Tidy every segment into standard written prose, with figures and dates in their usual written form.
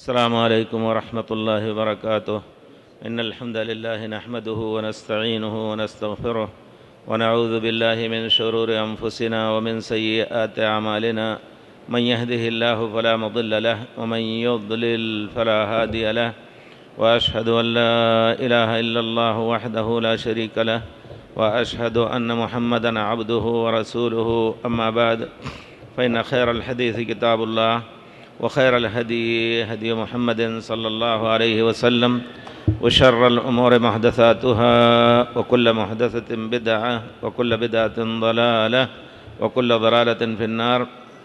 السلام عليكم ورحمة الله وبركاته. إن الحمد لله نحمده ونستعينه ونستغفره ونعوذ بالله من شرور أنفسنا ومن سيئات أعمالنا. من يهده الله فلا مضل له ومن يضلل فلا هادي له، وأشهد أن لا إله إلا الله وحده لا شريك له، وأشهد أن محمدًا عبده ورسوله. أما بعد، فإن خير الحديث كتاب الله، وخير الهدي هدي محمد صلى الله عليه وسلم، وشر الأمور محدثاتها، وكل محدثة بدعة، وكل بدعة ضلالة، وكل ضلالة في النار.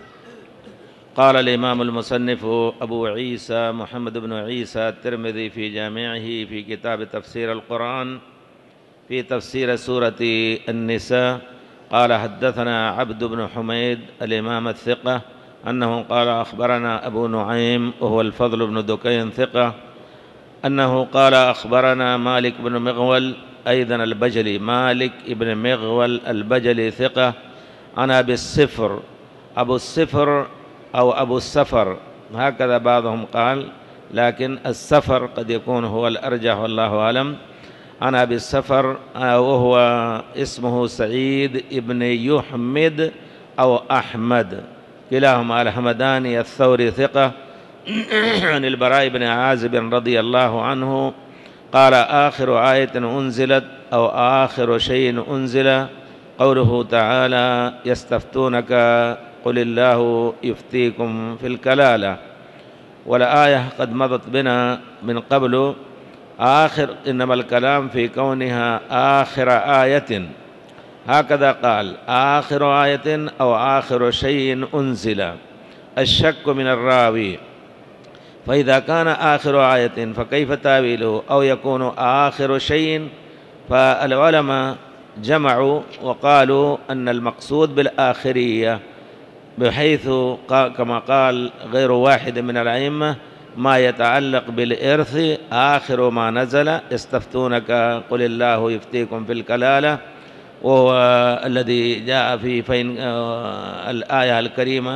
قال الإمام المصنف أبو عيسى محمد بن عيسى الترمذي في جامعه في كتاب تفسير القرآن في تفسير سورة النساء، قال: حدثنا عبد بن حميد الإمام الثقة أنه قال: أخبرنا أبو نعيم وهو الفضل بن دكين ثقة، أنه قال: أخبرنا مالك بن مغول أيضا البجلي، مالك بن مغول البجلي ثقة، عن أبي الصفر، أبو الصفر أو أبو السفر هكذا بعضهم قال، لكن السفر قد يكون هو الأرجح والله أعلم. عن أبي السفر وهو اسمه سعيد بن يحمد أو أحمد، كلاهما الحمداني الثوري ثقة، عن البراء بن عازب رضي الله عنه قال: آخر آية أنزلت أو آخر شيء أنزل قوله تعالى: يستفتونك قل الله يفتيكم في الكلالة. والآية قد مضت بنا من قبل، آخر إنما الكلام في كونها آخر آية، هكذا قال: آخر آية أو آخر شيء أنزل، الشك من الراوي، فإذا كان آخر آية فكيف تاويله؟ أو يكون آخر شيء؟ فالعلماء جمعوا وقالوا أن المقصود بالآخرية، بحيث كما قال غير واحد من الأئمة: ما يتعلق بالإرث آخر ما نزل يستفتونك قل الله يفتيكم في الكلالة، وهو الذي جاء في فإن الآية الكريمة: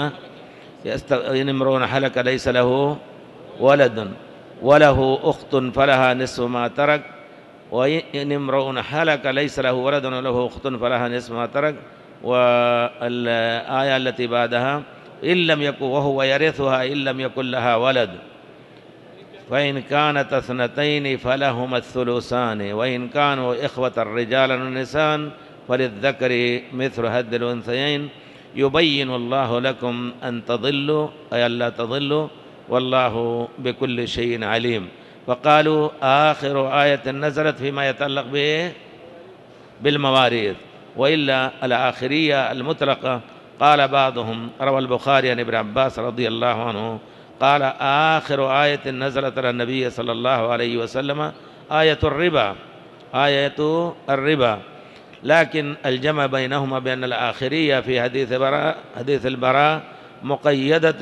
إن امرؤ هلك ليس له ولد وله أخت فلها نصف ما ترك، وإن امرؤ هلك ليس له ولد وله أخت فلها نصف ما ترك. والآية التي بعدها: إن لم يكن وهو يرثها إن لم يكن لها ولد، فإن كانت اثنتين فلهما الثلثان، وإن كانوا إخوة رجالا ونساء فللذكر مثل هد الأنثيين، يبين الله لكم أن تضلوا أي ألا تضلوا، والله بكل شيء عليم. فقالوا آخر آية نزلت فيما يتعلق بالمواريث، وإلا الآخرية المطلقة قال بعضهم، روى البخاري عن ابن عباس رضي الله عنه قال: آخر آية نزلت على النبي صلى الله عليه وسلم آية الربا، آية الربا. لكن الجمع بينهما بأن الآخرية في حديث البراء مقيدة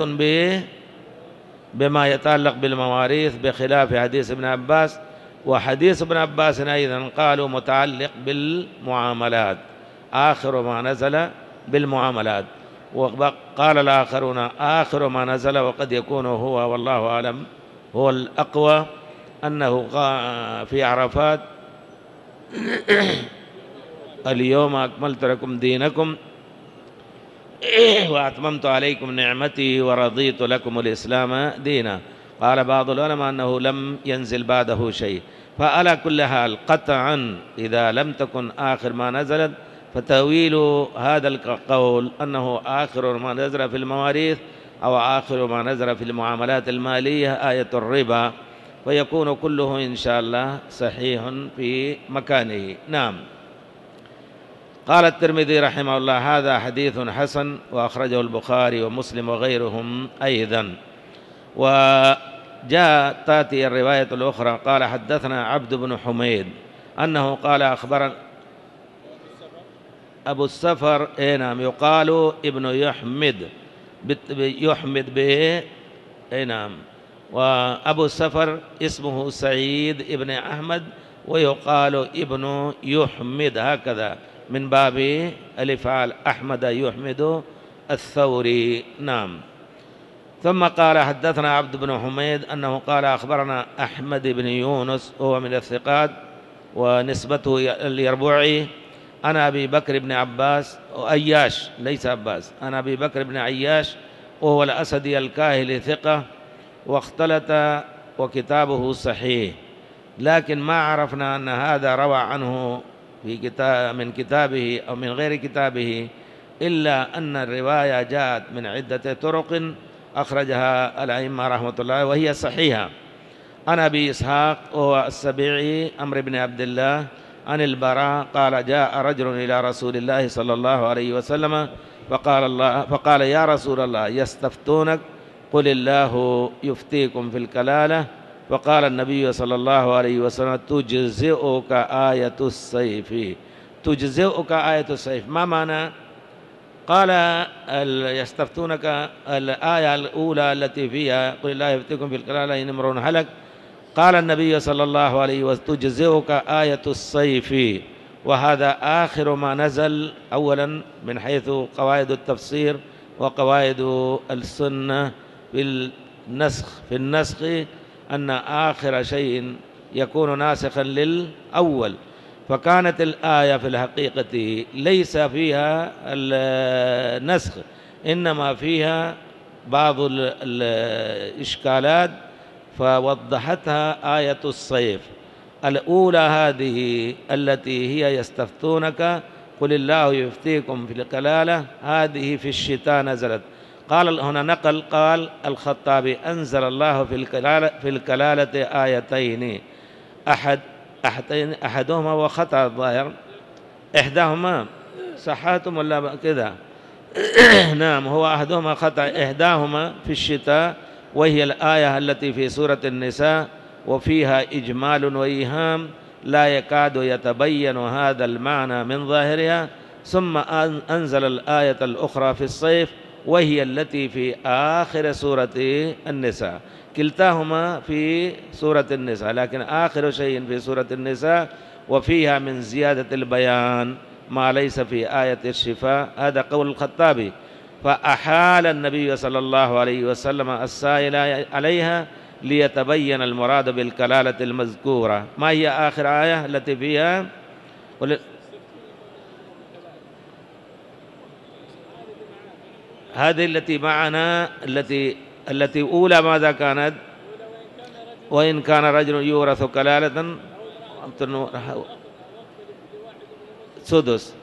بما يتعلق بالمواريث، بخلاف حديث ابن عباس. وحديث ابن عباس أيضا قالوا متعلق بالمعاملات، آخر ما نزل بالمعاملات. وقال الآخرون آخر ما نزل، وقد يكون هو والله أعلم هو الأقوى، أنه في عرفات: اليوم أكملت لكم دينكم وأتممت عليكم نعمتي ورضيت لكم الإسلام دينا. قال بعض العلماء أنه لم ينزل بعده شيء. فعلى كل حال قطعا إذا لم تكن آخر ما نزلت، فتأويل هذا القول أنه آخر ما نزل في المواريث أو آخر ما نزل في المعاملات المالية آية الربا، فيكون كله إن شاء الله صحيح في مكانه. نعم. قال الترمذي رحمه الله: هذا حديث حسن، وأخرجه البخاري ومسلم وغيرهم أيضا. وجاء تأتي الرواية الأخرى: قال: حدثنا عبد بن حميد أنه قال: أخبرنا أبو السفر، نعم، يقال ابن يحمد، يحمد به، نعم. وأبو السفر اسمه سعيد ابن أحمد، ويقال ابن يحمد هكذا من باب الإفعال، أحمد يحمد الثوري. نعم. ثم قال حدثنا عبد بن حميد أنه قال أخبرنا أحمد بن يونس وهو من الثقات ونسبته اليربوعي عن أبي بكر بن عباس أياش ليس عباس، عن أبي بكر بن عياش وهو الأسدي الكاهلي ثقة واختلط وكتابه صحيح، لكن ما عرفنا أن هذا روى عنه في كتاب من كتابه أو من غير كتابه، إلا أن الرواية جاءت من عدة طرق أخرجها الأئمة رحمة الله وهي صحيحة. عن أبي إسحاق وهو السبيعي عمرو بن عبد الله عن البراء قال جاء رجل إلى رسول الله صلى الله عليه وسلم فقال يا رسول الله يستفتونك قل الله يفتيكم في الكلالة، فقال النبي صلى الله عليه وسلم تجزئك آية السيف. تجزئك آية السيف ما معنى؟ قال يستفتونك الآية الأولى التي فيها قل الله يفتيكم في الكلالة إن امرؤ هلك، قال النبي صلى الله عليه وسلم تجزئك آية السيف، وهذا آخر ما نزل أولا من حيث قواعد التفسير وقواعد السنة في النسخ أن آخر شيء يكون ناسخا للأول، فكانت الآية في الحقيقة ليس فيها النسخ، إنما فيها بعض الإشكالات فوضحتها آية السيف. الأولى هذه التي هي يستفتونك قل الله يفتيكم في الكلالة، هذه في الشتاء نزلت. قال هنا نقل قال الخطابي أنزل الله في الكلالة آيتين أحدهما وخطأ الظاهر، إحداهما صحاتم ولا كذا نعم هو أحدهما خطأ، إحداهما في الشتاء وهي الآية التي في سورة النساء وفيها إجمال وإيهام لا يكاد يتبين هذا المعنى من ظاهرها، ثم أنزل الآية الأخرى في الصيف وهي التي في آخر سورة النساء. كلتاهما في سورة النساء، لكن آخر شيء في سورة النساء وفيها من زيادة البيان ما ليس في آية الشفاء. هذا قول الخطابي. فأحال النبي صلى الله عليه وسلم السائل عليها ليتبين المراد بالكلالة المذكورة. ما هي آخر آية التي فيها؟ هذه التي معنا التي أولى ماذا كانت؟ وإن كان رجل يورث كلالة سدس.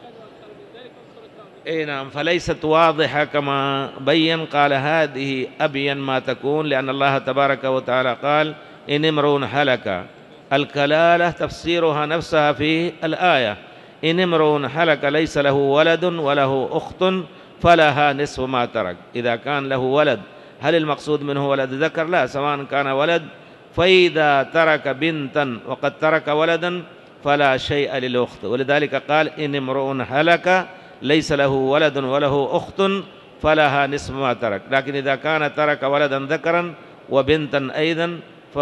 اي نعم، فليست واضحة كما بين. قال هذه أبين ما تكون، لأن الله تبارك وتعالى قال إن امرؤ هلك، الكلالة تفسيرها نفسها في الآية، إن امرؤ هلك ليس له ولد وله أخت فلها نصف ما ترك. إذا كان له ولد هل المقصود منه ولد ذكر؟ لا، سواء كان ولد، فإذا ترك بنتا وقد ترك ولدا فلا شيء للأخت، ولذلك قال إن امرؤ هلك ليس له ولد وله أخت فلها نصف ما ترك. لكن إذا كان ترك ولدا ذكرا وبنتا أيضا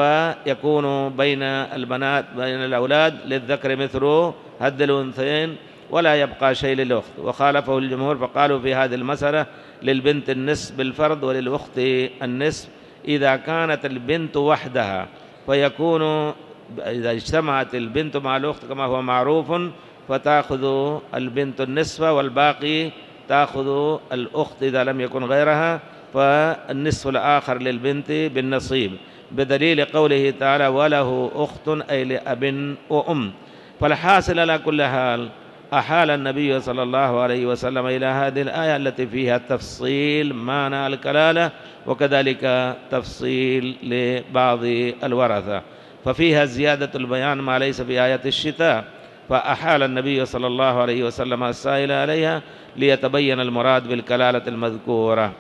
فيكون بين البنات بين الأولاد للذكر مثل هد الأنثيين ولا يبقى شيء للأخت. وخالفه الجمهور فقالوا في هذه المسألة للبنت النصف بالفرض وللأخت النصف إذا كانت البنت وحدها، فيكون إذا اجتمعت البنت مع الأخت كما هو معروف فتأخذ البنت النصف والباقي تأخذ الأخت إذا لم يكن غيرها، فالنصف الآخر للبنت بالنصيب، بدليل قوله تعالى وله أخت أي لأب وأم. فالحاصل على كل حال أحال النبي صلى الله عليه وسلم إلى هذه الآية التي فيها تفصيل معنى الكلالة وكذلك تفصيل لبعض الورثة، ففيها زيادة البيان ما ليس في آية الشتاء، فأحال النبي صلى الله عليه وسلم السائل عليها ليتبين المراد بالكلالة المذكورة.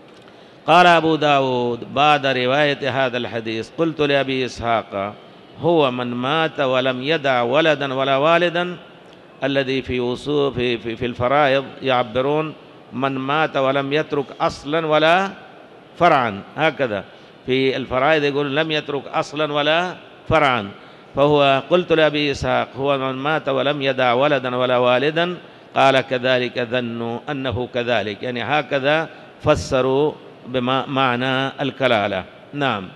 قال أبو داود بعد رواية هذا الحديث قلت لأبي إسحاق هو من مات ولم يدع ولدا ولا والدا، الذي في الفرائض يعبرون من مات ولم يترك أصلا ولا فرعا، هكذا في الفرائض يقول لم يترك أصلا ولا فرعا. فهو قلت لأبي إسحاق هو من مات ولم يدع ولدا ولا والدا، قال كذلك ظنوا أنه كذلك، يعني هكذا فسروا بمعنى الكلالة. نعم.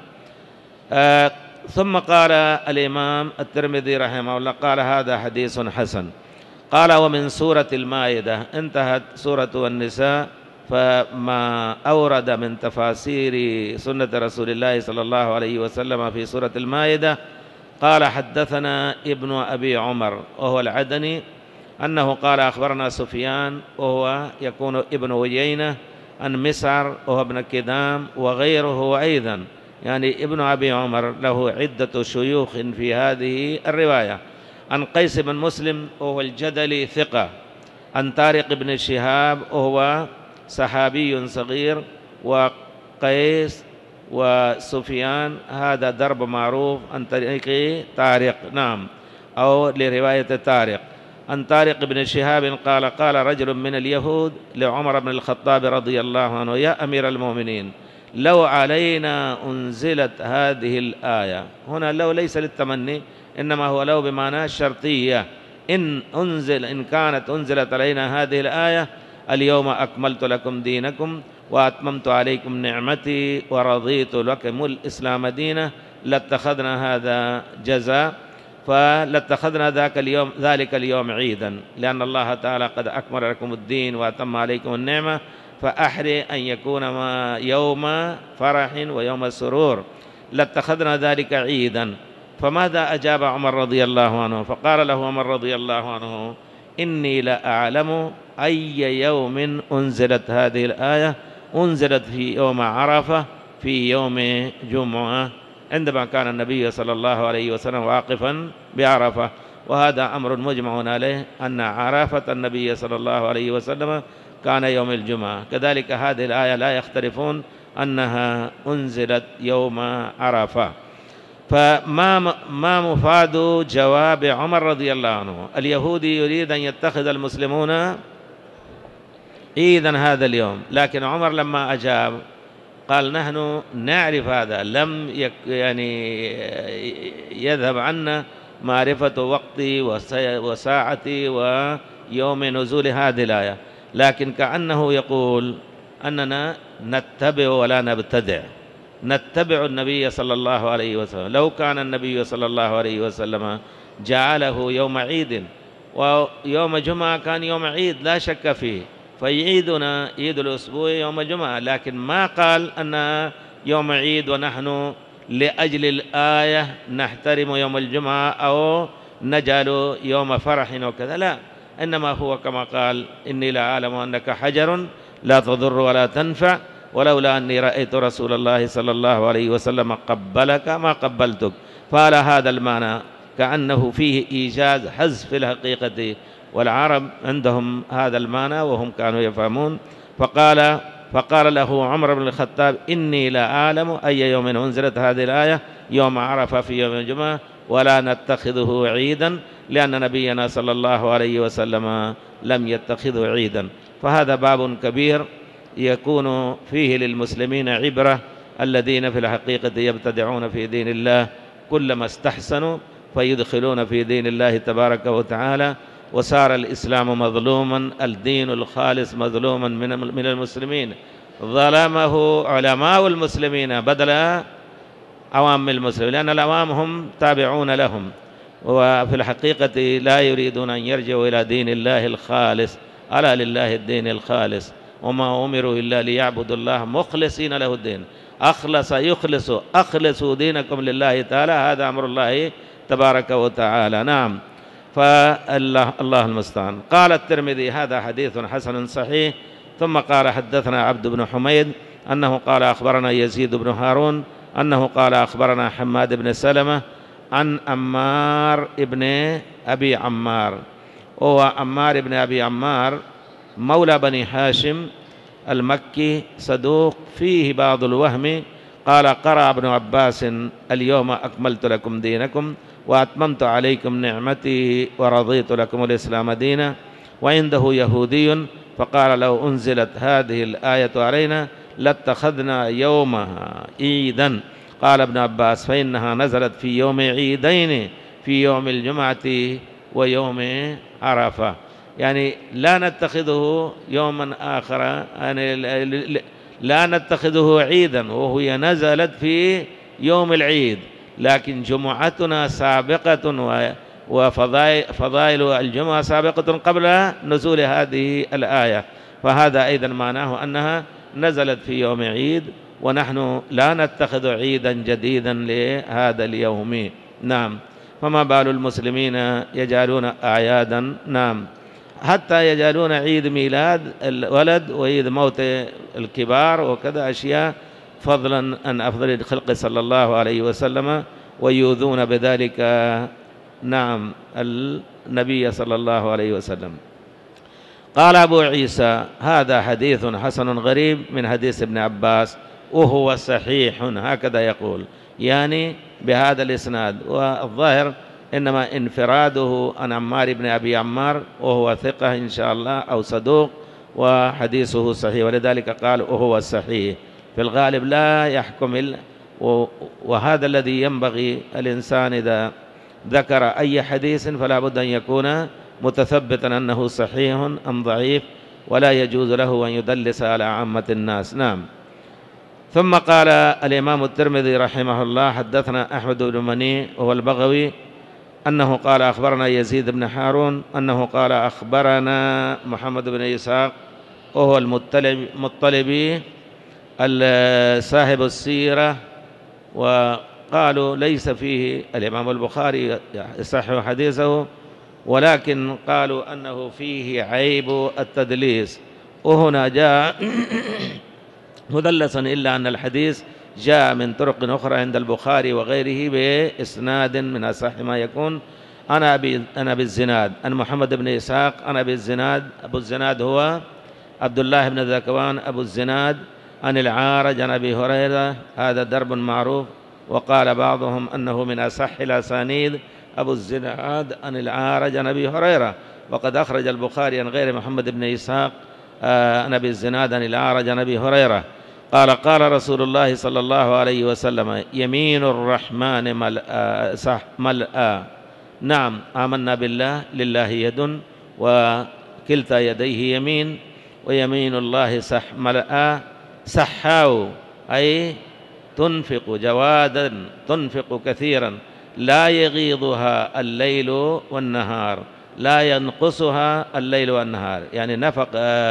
ثم قال الإمام الترمذي رحمه الله قال هذا حديث حسن. قال ومن سورة المائدة، انتهت سورة النساء، فما أورد من تفاسير سنة رسول الله صلى الله عليه وسلم في سورة المائدة. قال حدثنا ابن أبي عمر وهو العدني أنه قال أخبرنا سفيان وهو يكون ابن عيينة عن مسعر وهو ابن كدام وغيره أيضا، يعني ابن أبي عمر له عدة شيوخ في هذه الرواية. عن قيس بن مسلم وهو الجدلي ثقة، عن طارق بن شهاب وهو صحابي صغير، وقيس وسفيان هذا درب معروف عن طريق طارق، نعم، أو لرواية طارق. عن طارق بن شهاب قال قال رجل من اليهود لعمر بن الخطاب رضي الله عنه يا أمير المؤمنين لو علينا أنزلت هذه الآية. هنا لو ليس للتمني، إنما هو لو بمعنى الشرطية. إن كانت أنزلت علينا هذه الآية اليوم أكملت لكم دينكم وأتممت عليكم نعمتي ورضيت لكم الإسلام دينا لاتخذنا هذا جزاء، فلاتخذنا ذلك اليوم عيدا، لأن الله تعالى قد أكمل لكم الدين وأتم عليكم النعمة، فأحري أن يكون يوم فرح ويوم سرور، لاتخذنا ذلك عيدا. فماذا أجاب عمر رضي الله عنه؟ فقال له عمر رضي الله عنه إني لأعلم أي يوم أنزلت هذه الآية، أنزلت في يوم عرفة في يوم جمعة، عندما كان النبي صلى الله عليه وسلم واقفا بعرفة، وهذا أمر مجمع عليه أن عرفة النبي صلى الله عليه وسلم كان يوم الجمعة. كذلك هذه الآية لا يختلفون أنها أنزلت يوم عرفة. فما مفاد جواب عمر رضي الله عنه؟ اليهودي يريد أن يتخذ المسلمون عيدا هذا اليوم، لكن عمر لما أجاب قال نحن نعرف هذا، لم يعني يذهب عنا معرفة وقتي وساعتي ويوم نزول هذه الآية، لكن كأنه يقول أننا نتبع ولا نبتدع، نتبع النبي صلى الله عليه وسلم. لو كان النبي صلى الله عليه وسلم جعله يوم عيد ويوم جمعة كان يوم عيد لا شك فيه، فيعيدنا عيد الأسبوع يوم الجمعة، لكن ما قال أن يوم عيد ونحن لأجل الآية نحترم يوم الجمعة أو نجعل يوم فرح وكذا، لا، إنما هو كما قال إني لأعلم أنك حجر لا تضر ولا تنفع ولولا أني رأيت رسول الله صلى الله عليه وسلم قبلك ما قبلتك. فعلى هذا المعنى كأنه فيه إيجاز حذف في الحقيقة، والعرب عندهم هذا المعنى وهم كانوا يفهمون. فقال له عمر بن الخطاب إني لا أعلم أي يوم أنزلت هذه الآية، يوم عرفة في يوم الجمعة، ولا نتخذه عيدا لأن نبينا صلى الله عليه وسلم لم يتخذه عيدا. فهذا باب كبير يكون فيه للمسلمين عبرة، الذين في الحقيقة يبتدعون في دين الله كلما استحسنوا فيدخلون في دين الله تبارك وتعالى، وصار الإسلام مظلوما، الدين الخالص مظلوما من المسلمين، ظلمه علماء المسلمين بدل عوام المسلمين، لأن العوام هم تابعون لهم، وفي الحقيقة لا يريدون أن يرجعوا إلى دين الله الخالص. ألا لله الدين الخالص، وما أمروا إلا ليعبدوا الله مخلصين له الدين. أخلصوا دينكم لله تعالى، هذا أمر الله تبارك وتعالى. نعم، فالله المستعان. قال الترمذي هذا حديث حسن صحيح. ثم قال حدثنا عبد بن حميد أنه قال أخبرنا يزيد بن هارون أنه قال أخبرنا حماد بن سلمة عن عمار ابن أبي عمار، وهو عمار ابن أبي عمار مولى بني هاشم المكي صدوق فيه بعض الوهم. قال قرأ ابن عباس اليوم أكملت لكم دينكم وأتممت عليكم نعمتي ورضيت لكم الإسلام دينا. وعنده يهودي فقال لو أنزلت هذه الآية علينا لاتخذنا يومها عيدا. قال ابن عباس فإنها نزلت في يوم عيدين، في يوم الجمعة ويوم عرفة، يعني لا نتخذه يوما آخر، يعني لا نتخذه عيدا، وهي نزلت في يوم العيد، لكن جمعتنا سابقة وفضائل الجمعة سابقة قبل نزول هذه الآية، فهذا أيضا معناه أنها نزلت في يوم عيد، ونحن لا نتخذ عيدا جديدا لهذا اليوم. نعم. فما بال المسلمين يجعلون أعيادا، نعم، حتى يجعلون عيد ميلاد الولد وعيد موت الكبار وكذا أشياء، فضلا عن أفضل الخلق صلى الله عليه وسلم، ويؤذون بذلك نعم النبي صلى الله عليه وسلم. قال أبو عيسى: هذا حديث حسن غريب من حديث ابن عباس، وهو صحيح، هكذا يقول، يعني بهذا الإسناد. والظاهر إنما انفراده عن عمار بن أبي عمار، وهو ثقة إن شاء الله أو صدوق، وحديثه صحيح، ولذلك قال وهو صحيح. في الغالب لا يحكم وهذا الذي ينبغي الإنسان إذا ذكر أي حديث فلا بد أن يكون متثبتا أنه صحيح أم ضعيف، ولا يجوز له أن يدلس على عامة الناس. نعم. ثم قال الإمام الترمذي رحمه الله: حدثنا أحمد بن مني وهو البغوي أنه قال أخبرنا يزيد بن هارون أنه قال أخبرنا محمد بن إسحاق وهو المطلبي صاحب السيرة، وقالوا ليس فيه الإمام البخاري يصحح حديثه، ولكن قالوا أنه فيه عيب التدليس، وهنا جاء مدلسا، إلا أن الحديث جاء من طرق أخرى عند البخاري وغيره بإسناد من أصح ما يكون. أنا بالزناد عن محمد بن إسحاق، أنا بالزناد، أبو الزناد هو عبد الله بن ذكوان أبو الزناد، عن العارج عن أبي هريرة، هذا درب معروف، وقال بعضهم أنه من أصح الأسانيد أبو الزناد عن العارج عن أبي هريرة، وقد أخرج البخاري عن غير محمد بن إسحاق عن أبي الزناد عن العارج عن أبي هريرة قال: قال رسول الله صلى الله عليه وسلم: يمين الرحمن ملأى. نعم، آمنا بالله، لله يد وكلتا يديه يمين، ويمين الله ملأى سحاو، أي تنفق جوادا، تنفق كثيرا، لا يغيضها الليل والنهار، لا ينقصها الليل والنهار، يعني نفق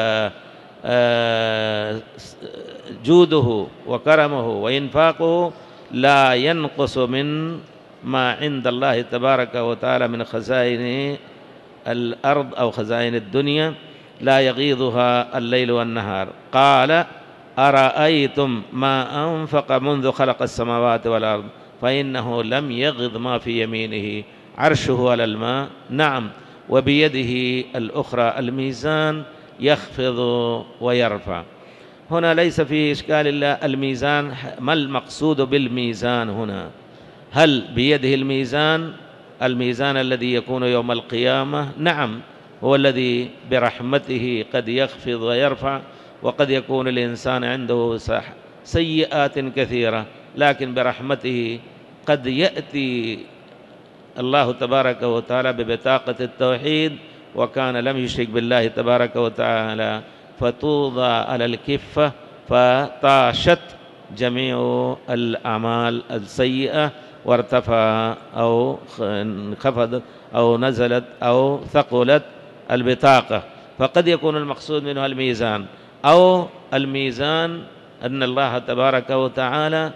جوده وكرمه وإنفاقه لا ينقص من ما عند الله تبارك وتعالى من خزائن الأرض أو خزائن الدنيا، لا يغيضها الليل والنهار. قال: أرأيتم ما أنفق منذ خلق السماوات والأرض فإنه لم يغض ما في يمينه، عرشه على الماء، نعم، وبيده الأخرى الميزان يخفض ويرفع. هنا ليس فيه إشكال إلا الميزان، ما المقصود بالميزان هنا؟ هل بيده الميزان الذي يكون يوم القيامة؟ نعم، هو الذي برحمته قد يخفض ويرفع، وقد يكون الإنسان عنده سيئات كثيرة، لكن برحمته قد يأتي الله تبارك وتعالى ببطاقة التوحيد وكان لم يشرك بالله تبارك وتعالى، فتوضع على الكفة فطاشت جميع الأعمال السيئة وارتفع أو انخفضت أو نزلت أو ثقلت البطاقة. فقد يكون المقصود منها الميزان، أو الميزان أن الله تبارك وتعالى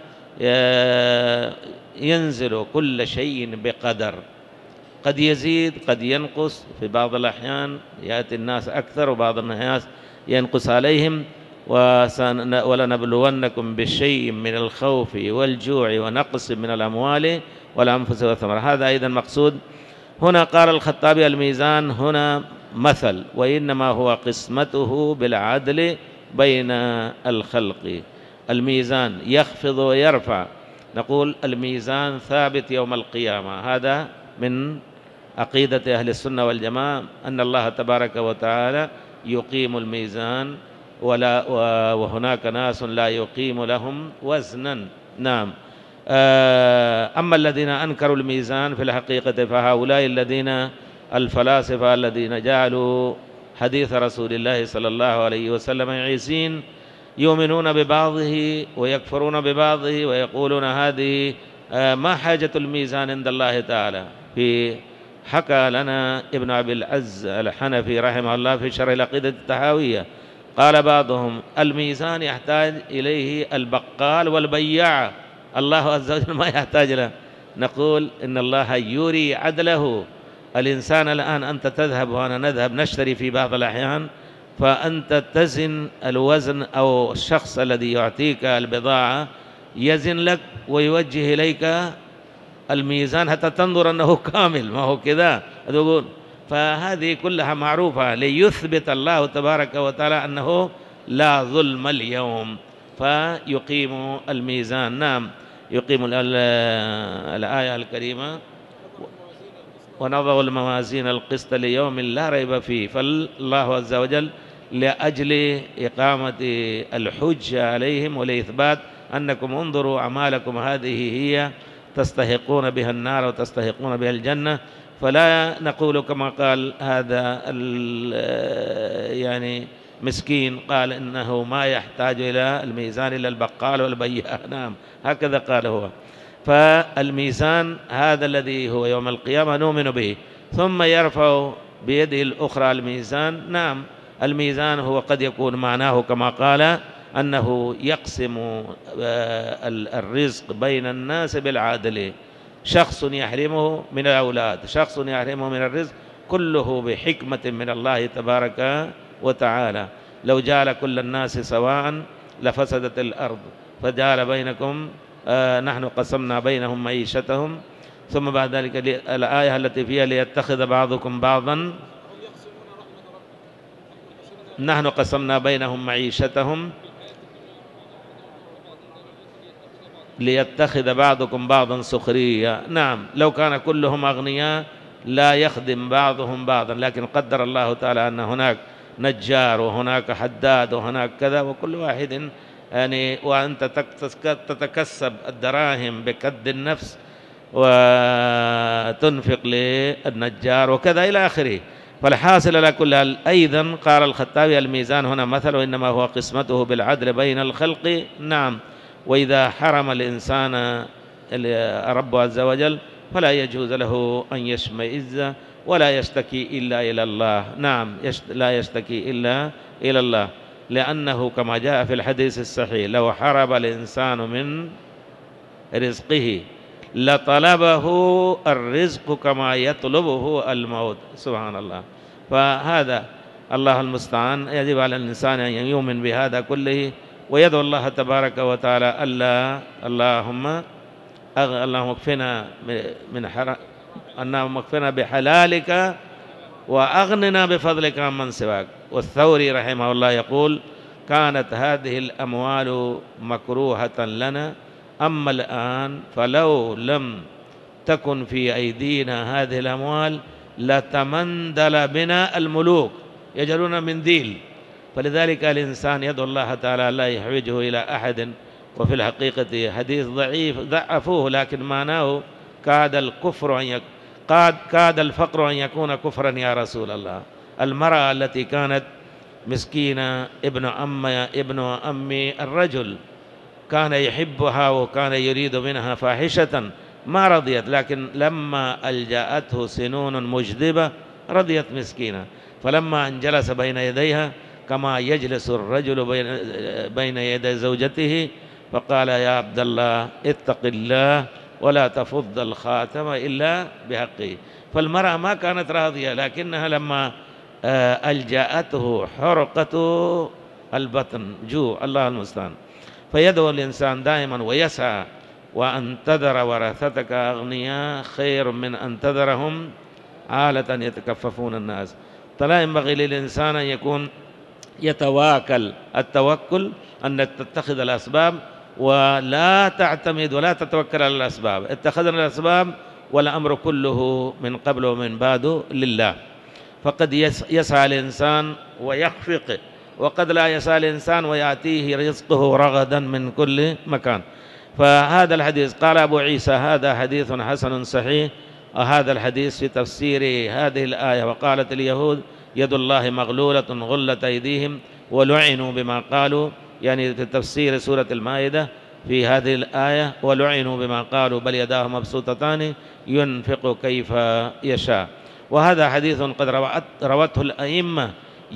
ينزل كل شيء بقدر، قد يزيد قد ينقص، في بعض الأحيان يأتي الناس أكثر وبعض الناس ينقص عليهم. ولنبلونكم بشيء من الخوف والجوع ونقص من الأموال والأنفس والثمرات، هذا أيضا مقصود. هنا قال الخطابي: الميزان هنا مثل، وإنما هو قسمته بالعدل بين الخلق. الميزان يخفض ويرفع، نقول الميزان ثابت يوم القيامة، هذا من عقيدة أهل السنة والجماعة، أن الله تبارك وتعالى يقيم الميزان، وهناك ناس لا يقيم لهم وزنا. نعم. أما الذين أنكروا الميزان في الحقيقة فهؤلاء الذين الفلاسفة الذين جعلوا حديث رسول الله صلى الله عليه وسلم عزين يؤمنون ببعضه ويكفرون ببعضه ويقولون هذه ما حاجة الميزان عند الله تعالى. حكى لنا ابن أبي العز الحنفي رحمه الله في شرح العقيدة الطحاوية، قال بعضهم الميزان يحتاج إليه البقال والبياع، الله عز وجل ما يحتاج له. نقول إن الله يري عدله. الإنسان الآن أنت تذهب وأنا نذهب نشتري في بعض الأحيان، فأنت تزن الوزن، أو الشخص الذي يعطيك البضاعة يزن لك ويوجه إليك الميزان حتى تنظر أنه كامل، ما هو كذا تقول. فهذه كلها معروفة ليثبت الله تبارك وتعالى أنه لا ظلم اليوم، فيقيم الميزان. نعم، يقيم الآية الكريمة ونضع الموازين القسط ليوم لا ريب فيه. فالله عز وجل لأجل إقامة الحجة عليهم ولإثبات أنكم انظروا أعمالكم هذه هي تستحقون بها النار وتستحقون بها الجنة. فلا نقول كما قال هذا يعني مسكين، قال إنه ما يحتاج إلى الميزان إلا البقال والبياع. نعم، هكذا قال هو. فالميزان هذا الذي هو يوم القيامة نؤمن به. ثم يرفع بيده الأخرى الميزان. نعم، الميزان هو قد يكون معناه كما قال أنه يقسم الرزق بين الناس بالعدل. شخص يحرمه من الأولاد، شخص يحرمه من الرزق، كله بحكمة من الله تبارك وتعالى. لو جعل كل الناس سواء لفسدت الأرض، فجعل بينكم نحن قسمنا بينهم معيشتهم. ثم بعد ذلك الآية التي فيها ليتخذ بعضكم بعضا، نحن قسمنا بينهم معيشتهم ليتخذ بعضكم بعضا سخريا. نعم، لو كان كلهم أغنياء لا يخدم بعضهم بعضا، لكن قدر الله تعالى أن هناك نجار وهناك حداد وهناك كذا، وكل واحد يعني، وأنت تتكسب الدراهم بكد النفس وتنفق للنجار وكذا إلى آخره. فالحاصل على كل حال، أيضا قال الخطابي الميزان هنا مثل، وإنما هو قسمته بالعدل بين الخلق. نعم، وإذا حرم الإنسان رب عز وجل فلا يجوز له أن يشمئز ولا يشتكي إلا إلى الله. نعم، لا يشتكي إلا إلى الله، لأنه كما جاء في الحديث الصحيح لو حرم الإنسان من رزقه لطلبه الرزق كما يطلبه الموت. سبحان الله. فهذا الله المستعان، يجب على الإنسان أن يؤمن بهذا كله ويدعو الله تبارك وتعالى اللهم اكفنا من حرام، اللهم اكفنا بحلالك وأغننا بفضلك عمن سواك. والثوري رحمه الله يقول كانت هذه الأموال مكروهة لنا، أما الآن فلو لم تكن في أيدينا هذه الأموال لتمندل بنا الملوك، يجعلون منديل. فلذلك الإنسان يدعو الله تعالى لا يحوجه إلى أحد. وفي الحقيقة حديث ضعيف ضعفوه، لكن معناه كاد الفقر أن يكون كفرا يا رسول الله. المرأة التي كانت مسكينة ابن أم الرجل كان يحبها وكان يريد منها فاحشة ما رضيت، لكن لما ألجأته سنون مجذبة رضيت مسكينة. فلما أن جلس بين يديها كما يجلس الرجل بين يدي زوجته، فقال يا عبد الله اتق الله ولا تفض الخاتم إلا بحقه. فالمرأة ما كانت راضية، لكنها لما ألجأته حرقة البطن، جوع، الله المستعان. فيدعو الإنسان دائما ويسعى، وأن تذر ورثتك أغنياء خير من أن تذرهم عالة يتكففون الناس. فلا ينبغي للإنسان أن يكون يتواكل، التوكل أن تتخذ الأسباب ولا تعتمد ولا تتوكل على الأسباب. اتخذنا الأسباب والأمر كله من قبل ومن بعد لله. فقد يسعى الإنسان ويخفق، وقد لا يسعى الإنسان ويأتيه رزقه رغدا من كل مكان. فهذا الحديث قال أبو عيسى هذا حديث حسن صحيح. وهذا الحديث في تفسير هذه الآية وقالت اليهود يد الله مغلولة غلت أيديهم ولعنوا بما قالوا يعني في تفسير سورة المائدة في هذه الآية: ولعنوا بما قالوا بل يداه مبسوطتان ينفق كيف يشاء. وهذا حديث قد روته الأئمة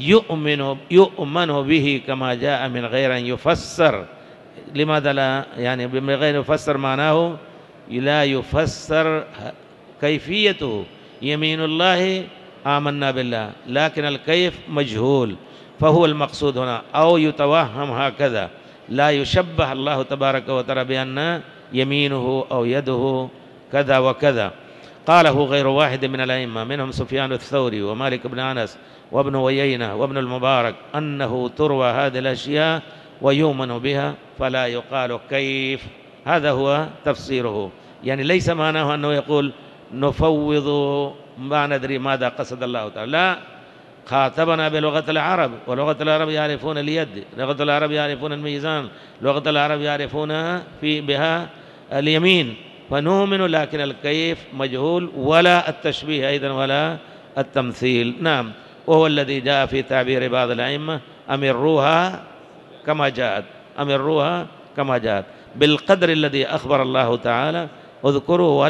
يؤمن به كما جاء من غير أن يفسر. لماذا لا يعني من غير أن يفسر؟ معناه لا يفسر كيفيته. يمين الله آمنا بالله، لكن الكيف مجهول، فهو المقصود هنا، أو يتوهم هكذا، لا يشبه الله تبارك وتعالى بأن يمينه أو يده كذا وكذا. قاله غير واحد من الأئمة، منهم سفيان الثوري ومالك بن أنس وابن عيينة وابن المبارك، أنه تروى هذه الأشياء ويؤمن بها فلا يقال كيف. هذا هو تفسيره. يعني ليس معناه أنه يقول نفوض ما ندري ماذا قصد الله تعالى، لا، خاطبنا بلغة العرب، ولغة العرب يعرفون اليد، لغة العرب يعرفون الميزان، لغة العرب يعرفون بها اليمين، فنؤمن، لكن الكيف مجهول، ولا التشبيه أيضا ولا التمثيل. نعم، وهو الذي جاء في تعبير بعض الأئمة: أمروها كما جاءت، أمروها كما جاءت، بالقدر الذي أخبر الله تعالى اذكروا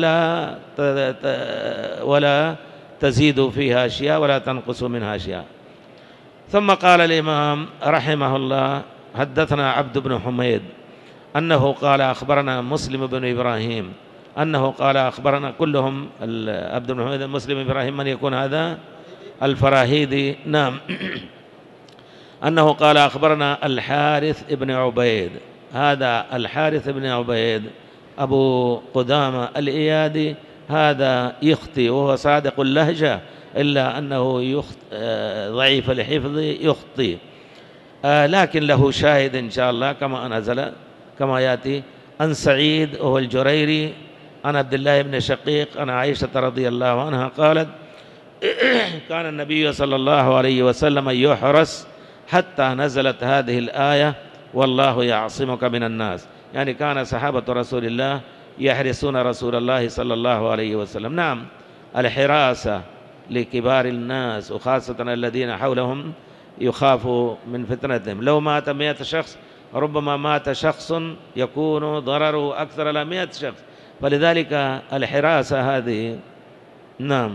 ولا تزيدوا فيها أشياء ولا تنقصوا منها أشياء. ثم قال الإمام رحمه الله: حدثنا عبد بن حميد أنه قال أخبرنا مسلم بن إبراهيم أنه قال أخبرنا، كلهم عبد بن حميد مسلم إبراهيم، من يكون هذا؟ الفراهيدي. نعم. أنه قال أخبرنا الحارث بن عبيد، هذا الحارث بن عبيد أبو قدامة الإيادي، هذا يخطي وهو صادق اللهجة، إلا أنه ضعيف الحفظ يخطي، لكن له شاهد إن شاء الله كما نزل كما يأتي: عن سعيد وهو الجريري عن عبد الله بن شقيق عن عائشة رضي الله عنها قالت: كان النبي صلى الله عليه وسلم يحرس حتى نزلت هذه الآية: والله يعصمك من الناس. يعني كان صحابة رسول الله يحرسون رسول الله صلى الله عليه وسلم. نعم، الحراسة لكبار الناس وخاصة الذين حولهم يخافوا من فتنتهم. لو مات 100 شخص ربما مات شخص يكون ضرره أكثر من 100 شخص، فلذلك الحراسة هذه نعم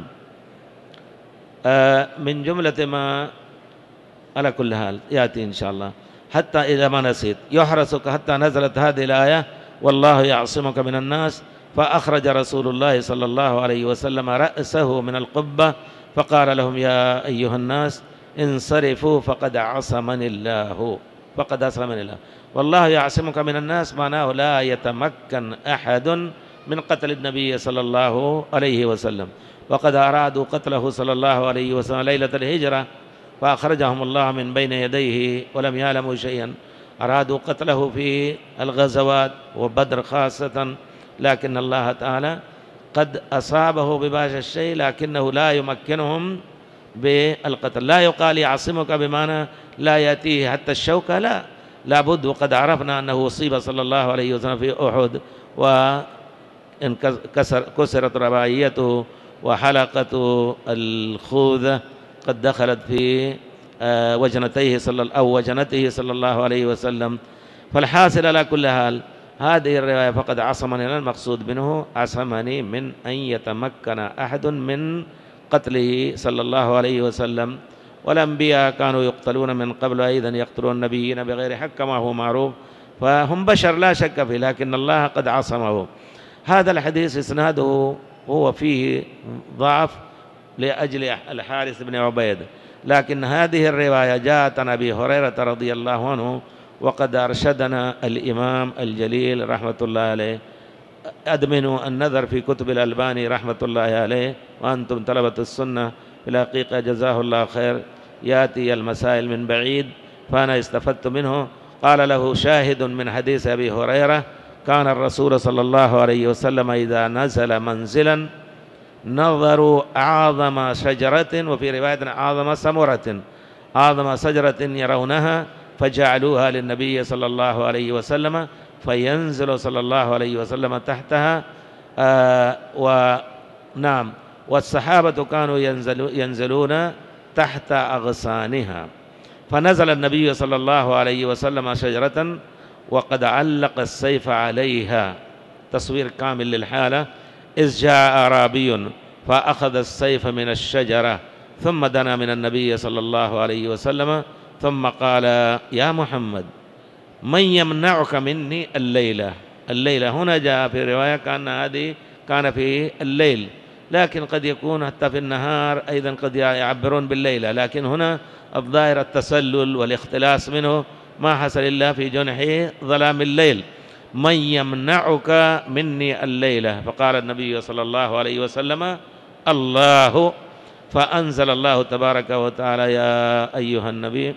من جملة ما على كل حال يأتي إن شاء الله. حتى إذا ما نسيت يحرسك حتى نزلت هذه الآية: والله يعصمك من الناس. فأخرج رسول الله صلى الله عليه وسلم رأسه من القبة فقال لهم: يا أيها الناس انصرفوا فقد عصمني الله، فقد عصمني الله. والله يعصمك من الناس معناه لا يتمكن أحد من قتل النبي صلى الله عليه وسلم. وقد أرادوا قتله صلى الله عليه وسلم ليلة الهجرة فأخرجهم الله من بين يديه ولم يعلموا شيئا. أرادوا قتله في الغزوات وبدر خاصة، لكن الله تعالى قد أصابه ببعض الشيء، لكنه لا يمكنهم بالقتل. لا يقال يعصمك بمعنى لا يأتيه حتى الشوكة، لا، لابد. وقد عرفنا أنه أصيب صلى الله عليه وسلم في أحد وكسرت رباعيته وحلقة الخوذة قد دخلت في وجنته صلى الله عليه وسلم. فالحاصل على كل حال هذه الرواية: فقد عصمني، المقصود منه عصمني من أن يتمكن أحد من قتله صلى الله عليه وسلم. والأنبياء كانوا يقتلون من قبل، أيضا يقتلون النبيين بغير حق كما هو معروف، فهم بشر لا شك فيه، لكن الله قد عصمه. هذا الحديث إسناده هو فيه ضعف لأجل الحارث بن عبيد، لكن هذه الرواية جاءت عن أبي هريرة رضي الله عنه، وقد أرشدنا الإمام الجليل رحمة الله عليه. أدمنوا النظر في كتب الألباني رحمة الله عليه، وأنتم طلبة السنة في الحقيقة جزاه الله خير، يأتي المسائل من بعيد فأنا استفدت منه. قال له شاهد من حديث أبي هريرة: كان الرسول صلى الله عليه وسلم إذا نزل منزلا نظروا أعظم شجرة، وفي رواية أعظم سمرة، أعظم شجرة يرونها فجعلوها للنبي صلى الله عليه وسلم، فينزل صلى الله عليه وسلم تحتها. ونعم، والصحابة كانوا ينزلون تحت أغصانها. فنزل النبي صلى الله عليه وسلم شجرة وقد علق السيف عليها، تصوير كامل للحالة. إذ جاء أعرابي فأخذ السيف من الشجرة ثم دنا من النبي صلى الله عليه وسلم ثم قال: يا محمد، من يمنعك مني الليلة؟ الليلة هنا جاء في رواية كأن هذه كان في الليل، لكن قد يكون حتى في النهار أيضا، قد يعبرون بالليلة، لكن هنا الظاهر التسلل والاختلاس منه ما حصل إلا في جنح ظلام الليل. من يمنعك مني الليلة؟ فقال النبي صلى الله عليه وسلم: الله. فأنزل الله تبارك وتعالى: يا أيها النبي،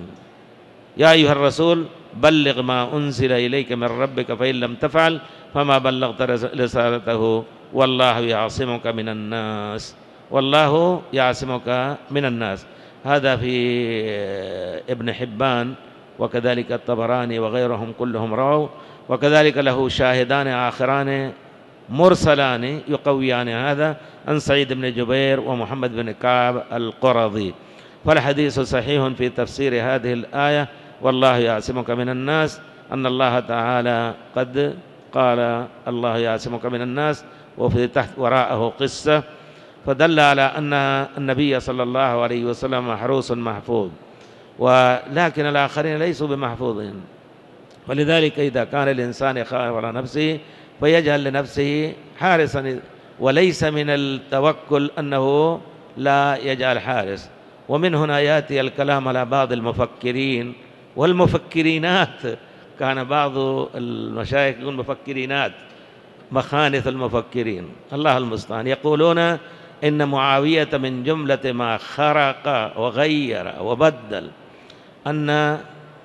يا أيها الرسول، بلغ ما أنزل إليك من ربك فإن لم تفعل فما بلغت رسالته والله يعصمك من الناس. والله يعصمك من الناس. هذا في ابن حبان، وكذلك الطبراني وغيرهم كلهم رووا، وكذلك له شاهدان آخران مرسلان يقويان هذا عن سعيد بن جبير ومحمد بن كعب القرظي. فالحديث صحيح في تفسير هذه الآية: والله يعصمك من الناس، أن الله تعالى قد قال: الله يعصمك من الناس، وفي تحت وراءه قصة، فدل على أن النبي صلى الله عليه وسلم محروس محفوظ، ولكن الآخرين ليسوا بمحفوظين. ولذلك إذا كان الإنسان يخاف على نفسه فيجعل لنفسه حارسا، وليس من التوكل أنه لا يجعل حارس. ومن هنا يأتي الكلام على بعض المفكرين والمفكرينات. كان بعض المشايخ يقول مفكرينات، مخانث المفكرين، الله المستعان. يقولون إن معاوية من جملة ما خرق وغير وبدل أن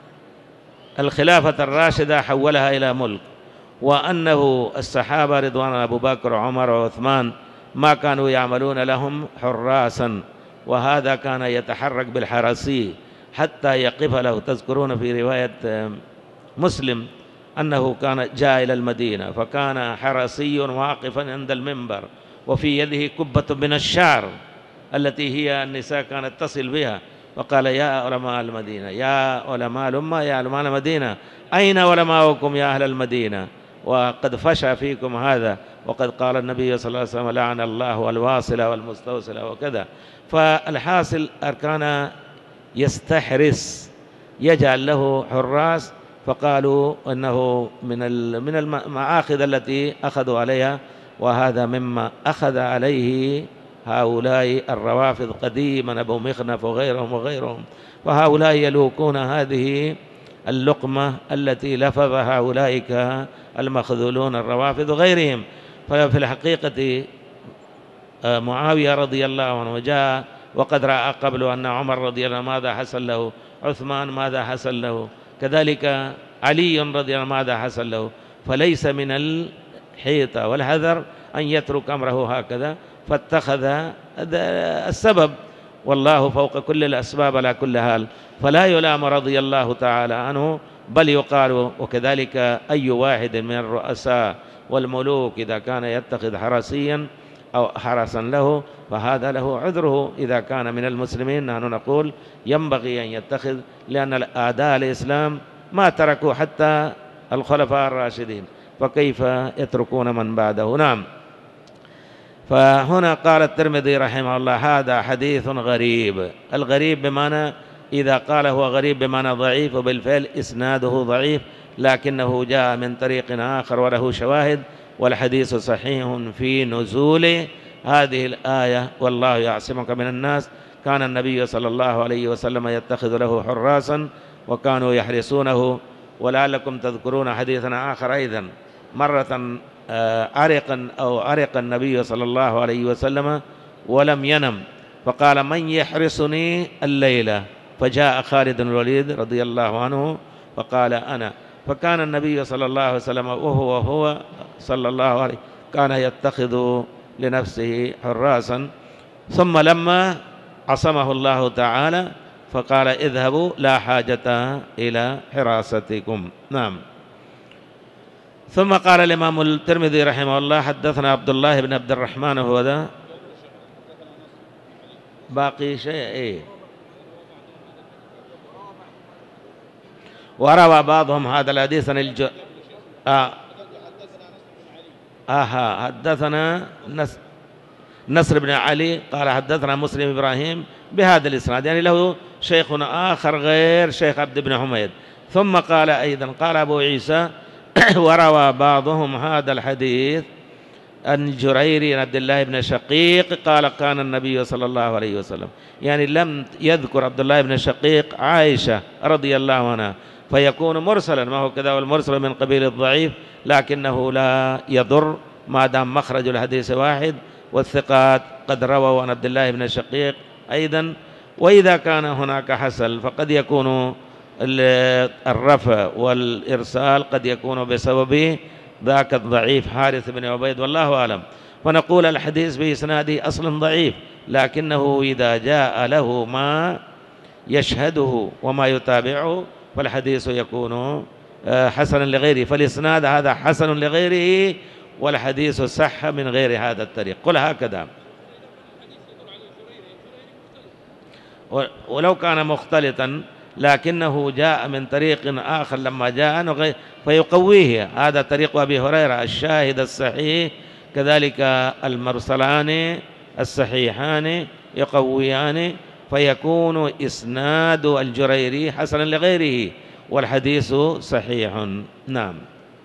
الخلافة الراشدة حولها إلى ملك، وأنه الصحابة رضوان أبو بكر وعمر وعثمان ما كانوا يعملون لهم حراسا، وهذا كان يتحرك بالحرسي حتى يقف له. تذكرون في رواية مسلم أنه كان جاء إلى المدينة فكان حرسي واقفا عند المنبر وفي يده كبة من الشعر التي هي النساء كانت تصل بها، فقال: يا علماء المدينة، يا علماء الأمة، يا علماء المدينة، أين علماؤكم يا أهل المدينة؟ وقد فشى فيكم هذا، وقد قال النبي صلى الله عليه وسلم: لعن الله الواصلة والمستوصلة وكذا. فالحاصل أركان يستحرس، يجعل له حراس. فقالوا أنه من المآخذ التي أخذوا عليها، وهذا مما أخذ عليه هؤلاء الروافض قديما، أبو مخنف وغيرهم. فهؤلاء يلوكون هذه اللقمة التي لفظها أولئك المخذولون الروافض وغيرهم. ففي الحقيقة معاوية رضي الله عنه جاء وقد رأى قبل أن عمر رضي الله عنه ماذا حصل له، عثمان ماذا حصل له، كذلك علي رضي الله عنه ماذا حصل له. فليس من الحيطة والحذر أن يترك أمره هكذا، فاتخذ السبب، والله فوق كل الأسباب على كل حال. فلا يلام رضي الله تعالى عنه، بل يقال. وكذلك أي واحد من الرؤساء والملوك إذا كان يتخذ حرسيا أو حرسا له فهذا له عذره. إذا كان من المسلمين نحن نقول ينبغي أن يتخذ، لأن الأعداء الإسلام ما تركوا حتى الخلفاء الراشدين، فكيف يتركون من بعده؟ نعم. فهنا قال الترمذي رحمه الله: هذا حديث غريب. الغريب بمعنى إذا قال هو غريب بمعنى ضعيف، وبالفعل إسناده ضعيف، لكنه جاء من طريق آخر وله شواهد. والحديث صحيح في نزول هذه الآية: والله يعصمك من الناس. كان النبي صلى الله عليه وسلم يتخذ له حراسا وكانوا يحرسونه. ولعلكم تذكرون حديثا آخر أيضا، مرة عرق النبي صلى الله عليه وسلم ولم ينم، فقال: من يحرسني الليلة؟ فجاء خالد بن الوليد رضي الله عنه فقال: أنا. فكان النبي صلى الله عليه وسلم وهو صلى الله عليه كان يتخذ لنفسه حراسا، ثم لما عصمه الله تعالى فقال: اذهبوا لا حاجة إلى حراستكم. نعم. ثم قال الإمام الترمذي رحمه الله: حدثنا عبد الله بن عبد الرحمن، هو ذا باقي شيء وروى بعضهم هذا الحديث عن حدثنا نصر بن علي قال حدثنا مسلم إبراهيم بهذا الإسناد، يعني له شيخ آخر غير شيخ عبد بن حميد. ثم قال أيضا قال أبو عيسى وروى بعضهم هذا الحديث عن جرير عبد الله بن شقيق قال كان النبي صلى الله عليه وسلم، يعني لم يذكر عبد الله بن شقيق عائشة رضي الله عنها فيكون مرسلا، ما هو كذا، والمرسل من قبيل الضعيف، لكنه لا يضر ما دام مخرج الحديث واحد والثقات قد رووا عن عبد الله بن شقيق أيضا. وإذا كان هناك حسن فقد يكون الرفع والإرسال قد يكون بسبب ذاك الضعيف حارث بن عبيد، والله أعلم. فنقول الحديث بإسناده أصل ضعيف، لكنه إذا جاء له ما يشهده وما يتابعه فالحديث يكون حسنا لغيره، فالإسناد هذا حسن لغيره والحديث صح من غير هذا الطريق. قل هكذا. ولو كان مختلطا لكنه جاء من طريق آخر لما جاء فيقويه، هذا طريق أبي هريرة الشاهد الصحيح، كذلك المرسلان الصحيحان يقويان، فيكون إسناد الجريري حسنا لغيره والحديث صحيح. نعم.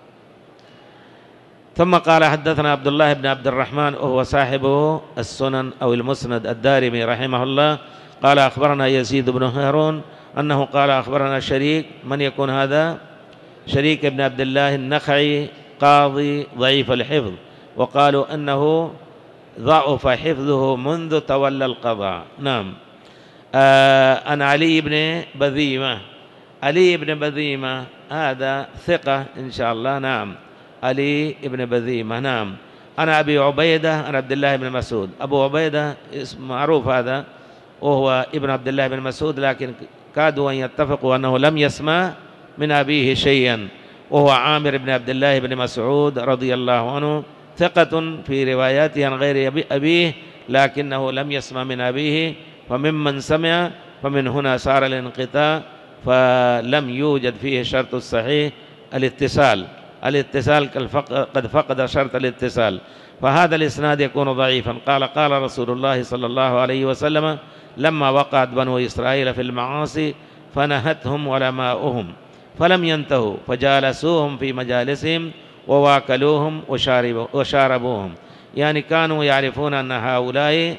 ثم قال حدثنا عبد الله بن عبد الرحمن وهو صاحب السنن أو المسند الدارمي رحمه الله قال أخبرنا يزيد بن هارون أنه قال أخبرنا شريك، من يكون هذا؟ شريك بن عبد الله النخعي قاضي ضعيف الحفظ، وقالوا أنه ضعف حفظه منذ تولى القضاء. نعم. عن علي بن بذيمة، علي بن بذيمة هذا ثقة إن شاء الله. نعم. علي بن بذيمة. نعم. أنا أبي عبيدة عن عبد الله بن مسعود، أبو عبيدة اسم معروف هذا وهو ابن عبد الله بن مسعود، لكن كادوا أن يتفقوا أنه لم يسمع من أبيه شيئا، وهو عامر بن عبد الله بن مسعود رضي الله عنه، ثقة في رواياته عن غير أبيه لكنه لم يسمع من أبيه، فممن سمع فمن هنا صار الانقطاع، فلم يوجد فيه شرط الصحيح الاتصال قد فقد شرط الاتصال، فهذا الإسناد يكون ضعيفا. قال رسول الله صلى الله عليه وسلم لما وقعت بنو إسرائيل في المعاصي فنهتهم علماؤهم فلم ينتهوا فجالسوهم في مجالسهم وواكلوهم وشاربوهم، يعني كانوا يعرفون أن هؤلاء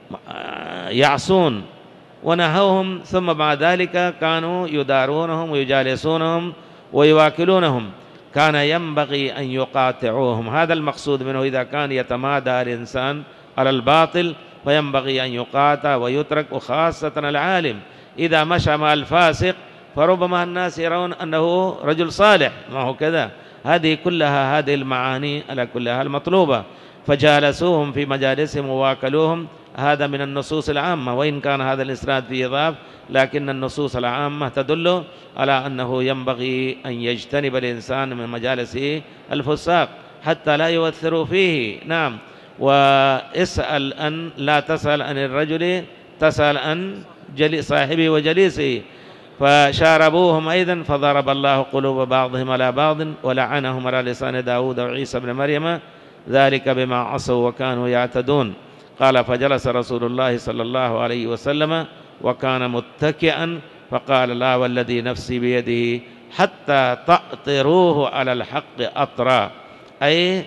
يعصون ونهوهم، ثم بعد ذلك كانوا يدارونهم ويجالسونهم ويواكلونهم، كان ينبغي أن يقاطعوهم. هذا المقصود منه، إذا كان يتمادى الإنسان على الباطل فينبغي أن يقاطع ويترك، وخاصة العالم إذا مشى مع الفاسق فربما الناس يرون أنه رجل صالح، ما هو كذا. هذه كلها هذه المعاني على كلها المطلوبة. فجالسوهم في مجالسهم وواكلوهم، هذا من النصوص العامة، وإن كان هذا الإسناد فيه ضعف لكن النصوص العامة تدل على أنه ينبغي أن يجتنب الإنسان من مجالس الفساق حتى لا يؤثروا فيه. نعم. واسأل أن لا تسأل عن الرجل، تسأل عن صاحبه وجليسه. فشاربوهم أيضا فضرب الله قلوب بعضهم على بعض ولعنهم على لسان داود وعيسى بن مريم ذلك بما عصوا وكانوا يعتدون. قال فجلس رسول الله صلى الله عليه وسلم وكان متكئا فقال لا والذي نفسي بيده حتى تأطروه على الحق أطرا، أي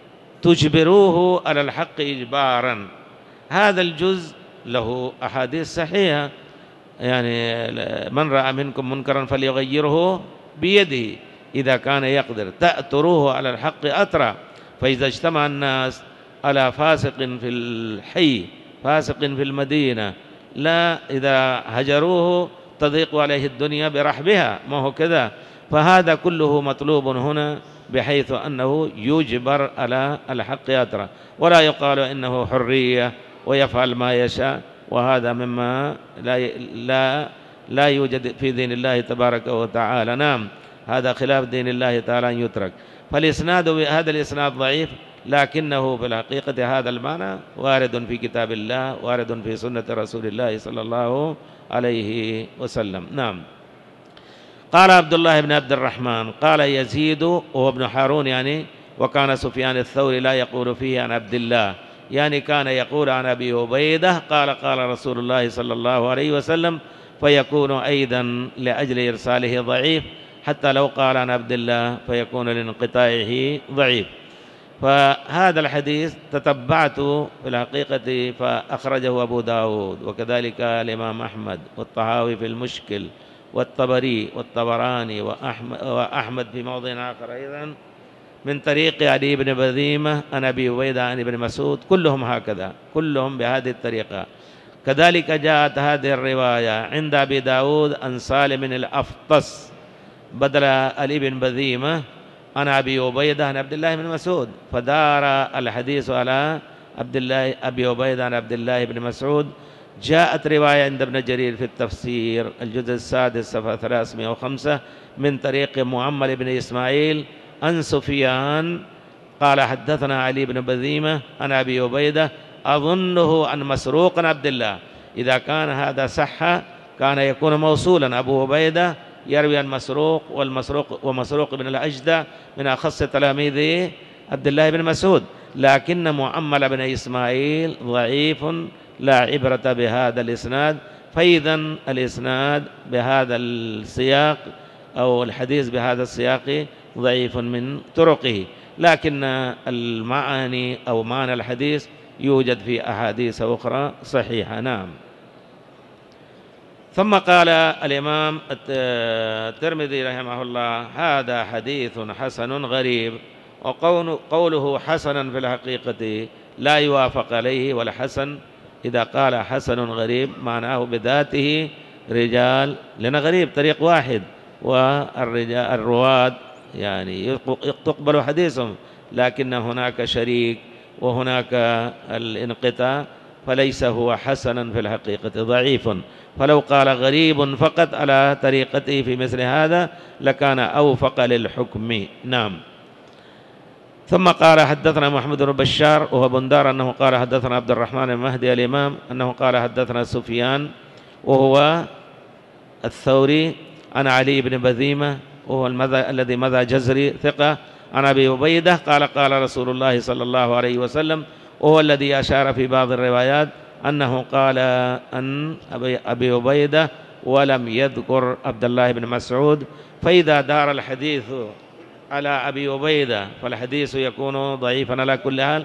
تجبروه على الحق إجبارا. هذا الجزء له أحاديث صحيحة، يعني من رأى منكم منكرا فليغيره بيده إذا كان يقدر، تأطروه على الحق أطرا. فإذا اجتمع الناس على فاسق في الحي فاسق في المدينة، لا إذا هجروه تضيق عليه الدنيا برحبها، ما هو كذا. فهذا كله مطلوب هنا بحيث أنه يجبر على الحق أطرا، ولا يقال إنه حرية ويفعل ما يشاء، وهذا مما لا يوجد في دين الله تبارك وتعالى. نعم. هذا خلاف دين الله تعالى أن يترك. فالإسناد هذا الإسناد ضعيف، لكنه في الحقيقة هذا المعنى وارد في كتاب الله، وارد في سنة رسول الله صلى الله عليه وسلم. نعم. قال عبد الله بن عبد الرحمن قال يزيد وهو ابن هارون يعني، وكان سفيان الثوري لا يقول فيه عن عبد الله، يعني كان يقول عن أبي عبيدة قال قال رسول الله صلى الله عليه وسلم، فيكون أيضا لأجل إرساله ضعيف، حتى لو قال عن عبد الله فيكون لانقطاعه ضعيف. فهذا الحديث تتبعته في الحقيقة فأخرجه أبو داود، وكذلك الإمام أحمد والطحاوي في المشكل، والطبري والطبراني وأحمد في موضع آخر أيضا من طريق علي بن بذيمة عن أبي عبيدة عن ابن مسعود، كلهم هكذا، كلهم بهذه الطريقة. كذلك جاءت هذه الرواية عند أبي داود عن سالم الأفطس بدل علي بن بذيمة عن أبي عبيدة عن عبد الله بن مسعود، فدار الحديث على أبي عبيدة عن عبد الله بن مسعود. جاءت رواية عند ابن جرير في التفسير الجزء السادس صفحة 305 من طريق معمر بن إسماعيل عن سفيان قال حدثنا علي بن بذيمة عن أبي عبيدة أظنه عن مسروق عن عبد الله. إذا كان هذا صح كان يكون موصولا، أبو عبيدة يروي عن مسروق، ومسروق بن الأجدع من أخص تلاميذ عبد الله بن مسعود، لكن معمر بن إسماعيل ضعيف لا عبرة بهذا الإسناد. فإذا الإسناد بهذا السياق أو الحديث بهذا السياق ضعيف من طرقه، لكن المعاني أو معنى الحديث يوجد في أحاديث أخرى صحيحة. نعم. ثم قال الإمام الترمذي رحمه الله هذا حديث حسن غريب، وقوله حسنا في الحقيقة لا يوافق عليه، والحسن إذا قال حسن غريب معناه بذاته رجال، لأن غريب طريق واحد، والرجال الرواد يعني تقبل حديثهم، لكن هناك شريك وهناك الانقطاع، فليس هو حسنا في الحقيقة، ضعيف. فلو قال غريب فقط على طريقته في مثل هذا لكان أوفق للحكم. نعم. ثم قال حدثنا محمد بن بشار وهو بندار أنه قال حدثنا عبد الرحمن المهدي الإمام أنه قال حدثنا سفيان وهو الثوري عن علي بن بذيمة وهو الذي مضى جزري ثقة عن أبي عبيدة قال قال رسول الله صلى الله عليه وسلم، وهو الذي أشار في بعض الروايات أنه قال عن أبي عبيدة ولم يذكر عبد الله بن مسعود. فإذا دار الحديث على أبي عبيدة فالحديث يكون ضعيفا على كل حال.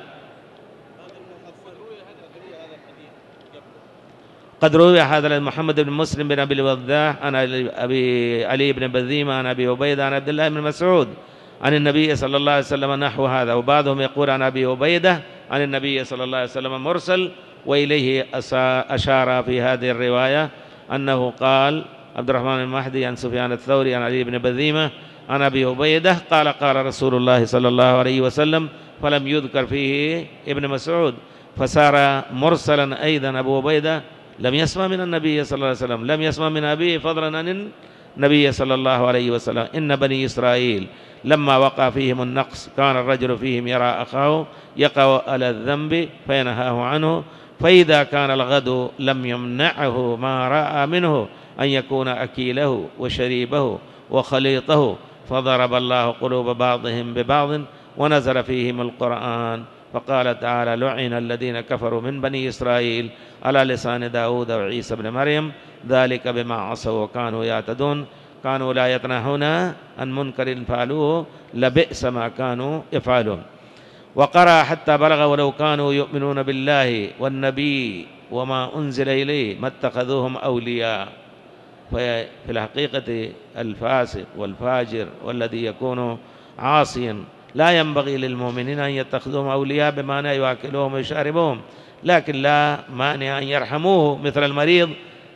قد روي هذا محمد بن مسلم بن أبي الوضاح عن أبي علي بن بذيمة عن أبي عبيدة عن عبد الله بن مسعود عن النبي صلى الله عليه وسلم نحو هذا، وبعضهم يقول عن أبي عبيدة عن النبي صلى الله عليه وسلم مرسل، وإليه أشار في هذه الرواية أنه قال عبد الرحمن المهدي عن سفيان الثوري عن علي بن بذيمة عن أبي عبيدة قال قال رسول الله صلى الله عليه وسلم، فلم يذكر فيه ابن مسعود، فصار مرسلا أيضا. أبو عبيدة لم يسمع من النبي صلى الله عليه وسلم، لم يسمع من أبيه فضلا عن النبي صلى الله عليه وسلم. إن بني إسرائيل لما وقع فيهم النقص كان الرجل فيهم يرى أخاه يقع على الذنب فينهاه عنه، فإذا كان الغد لم يمنعه ما رأى منه أن يكون أكيله وشريبه وخليطه، فضرب الله قلوب بعضهم ببعض ونزل فيهم القرآن، فقال تعالى لعن الذين كفروا من بني إسرائيل على لسان داود وعيسى بن مريم ذلك بما عصوا وكانوا يعتدون كانوا لا يتناهون عن منكر فعلوه لبئس ما كانوا يفعلون. وقرأ حتى بلغ ولو كانوا يؤمنون بالله والنبي وما أنزل إليه ما اتخذوهم أولياء. ففي الحقيقة الفاسق والفاجر والذي يكون عاصيا لا ينبغي للمؤمنين أن يتخذوهم أولياء بمعنى يواكلوهم ويشاربهم، لكن لا مانع أن يرحموه مثل المريض،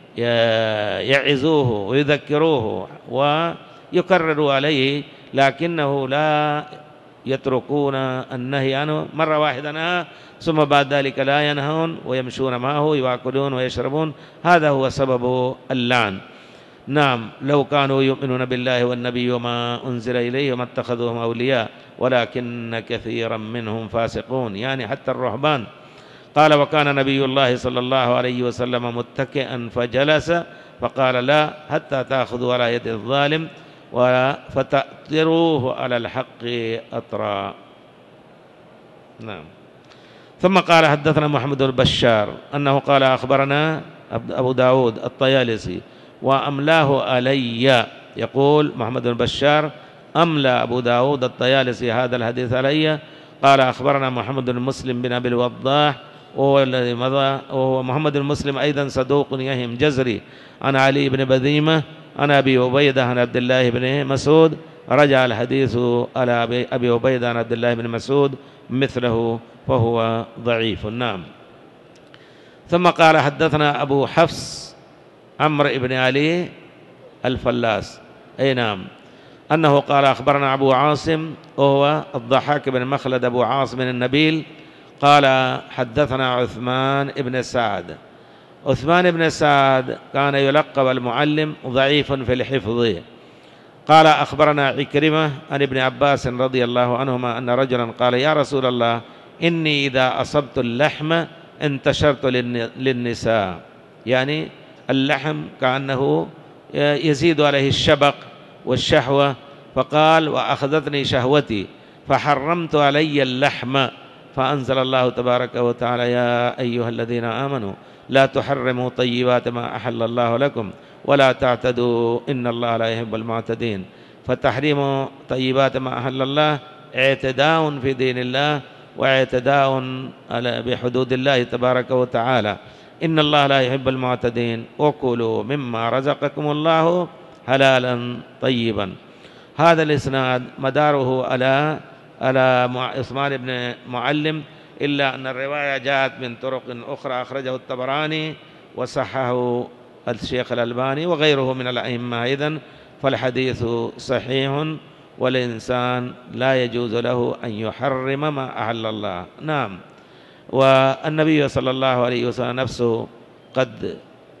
يعزوه ويذكروه ويكرروا عليه، لكنه لا يتركون النهي عنه مرة واحدة ثم بعد ذلك لا ينهون ويمشون معه يواكلون ويشربون. هذا هو سبب اللعن. نعم، لو كانوا يؤمنون بالله والنبي وما أنزل إليه وما اتخذوهم أولياء ولكن كثيرا منهم فاسقون، يعني حتى الرهبان. قال وكان نبي الله صلى الله عليه وسلم متكئا فجلس فقال لا حتى تأخذوا على يد الظالم فتأطروه على الحق أطرا. نعم. ثم قال حدثنا محمد بن بشار أنه قال أخبرنا أبو داود الطيالسي وأملاه علي، يقول محمد بن بشار أملى أبو داود الطيالسي هذا الحديث علي. قال أخبرنا محمد بن مسلم بن أبي الوضاح وهو الذي مضى، وهو محمد بن مسلم أيضا صدوق يهم جزري، عن علي بن بذيمة عن أبي عبيدة عن عبد الله بن مسعود. رجع الحديث على أبي عبيدة عن عبد الله بن مسعود مثله فهو ضعيف. نعم. ثم قال حدثنا أبو حفص عمرو بن علي الفلاس، أي نعم، أنه قال أخبرنا أبو عاصم وهو الضحاك بن مخلد أبو عاصم النبيل قال حدثنا عثمان بن سعد. عثمان بن سعد كان يلقب المعلم، ضعيف في الحفظ. قال أخبرنا عكرمة عن ابن عباس رضي الله عنهما أن رجلا قال يا رسول الله إني إذا أصبت اللحم انتشرت للنساء، يعني اللحم كأنه يزيد عليه الشبق والشهوة، فقال وأخذتني شهوتي فحرمت علي اللحم، فأنزل الله تبارك وتعالى يا أيها الذين آمنوا لا تحرموا طيبات ما أحل الله لكم ولا تعتدوا إن الله لا يحب المعتدين. فتحريم طيبات ما أحل الله اعتداء في دين الله واعتداء بحدود الله تبارك وتعالى. إن الله لا يحب المعتدين وكلوا مما رزقكم الله حلالا طيبا. هذا الإسناد مداره على عثمان بن معلم، إلا أن الرواية جاءت من طرق أخرى أخرجه الطبراني وصححه الشيخ الألباني وغيره من الأئمة أيضا، فالحديث صحيح والإنسان لا يجوز له أن يحرم ما أحل الله. نعم. والنبي صلى الله عليه وسلم نفسه قد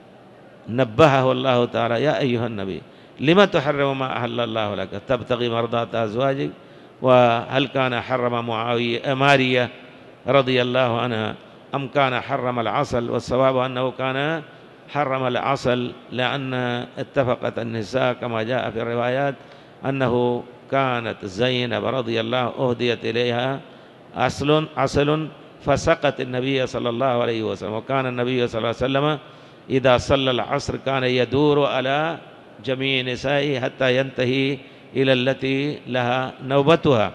نبهه الله تعالى يا أيها النبي لما تحرم ما أحل الله لك تبتغي مرضات أزواجك. وهل كان حرم مارية رضي الله عنها أم كان حرم العسل؟ والصواب أنه كان حرم العسل، لأن اتفقت النساء كما جاء في الروايات أنه كانت زينب رضي الله أهديت إليها عسل فسقت النبي صلى الله عليه وسلم. وكان النبي صلى الله عليه وسلم إذا صلى العصر كان يدور على جميع نسائه حتى ينتهي إلى التي لها نوبتها،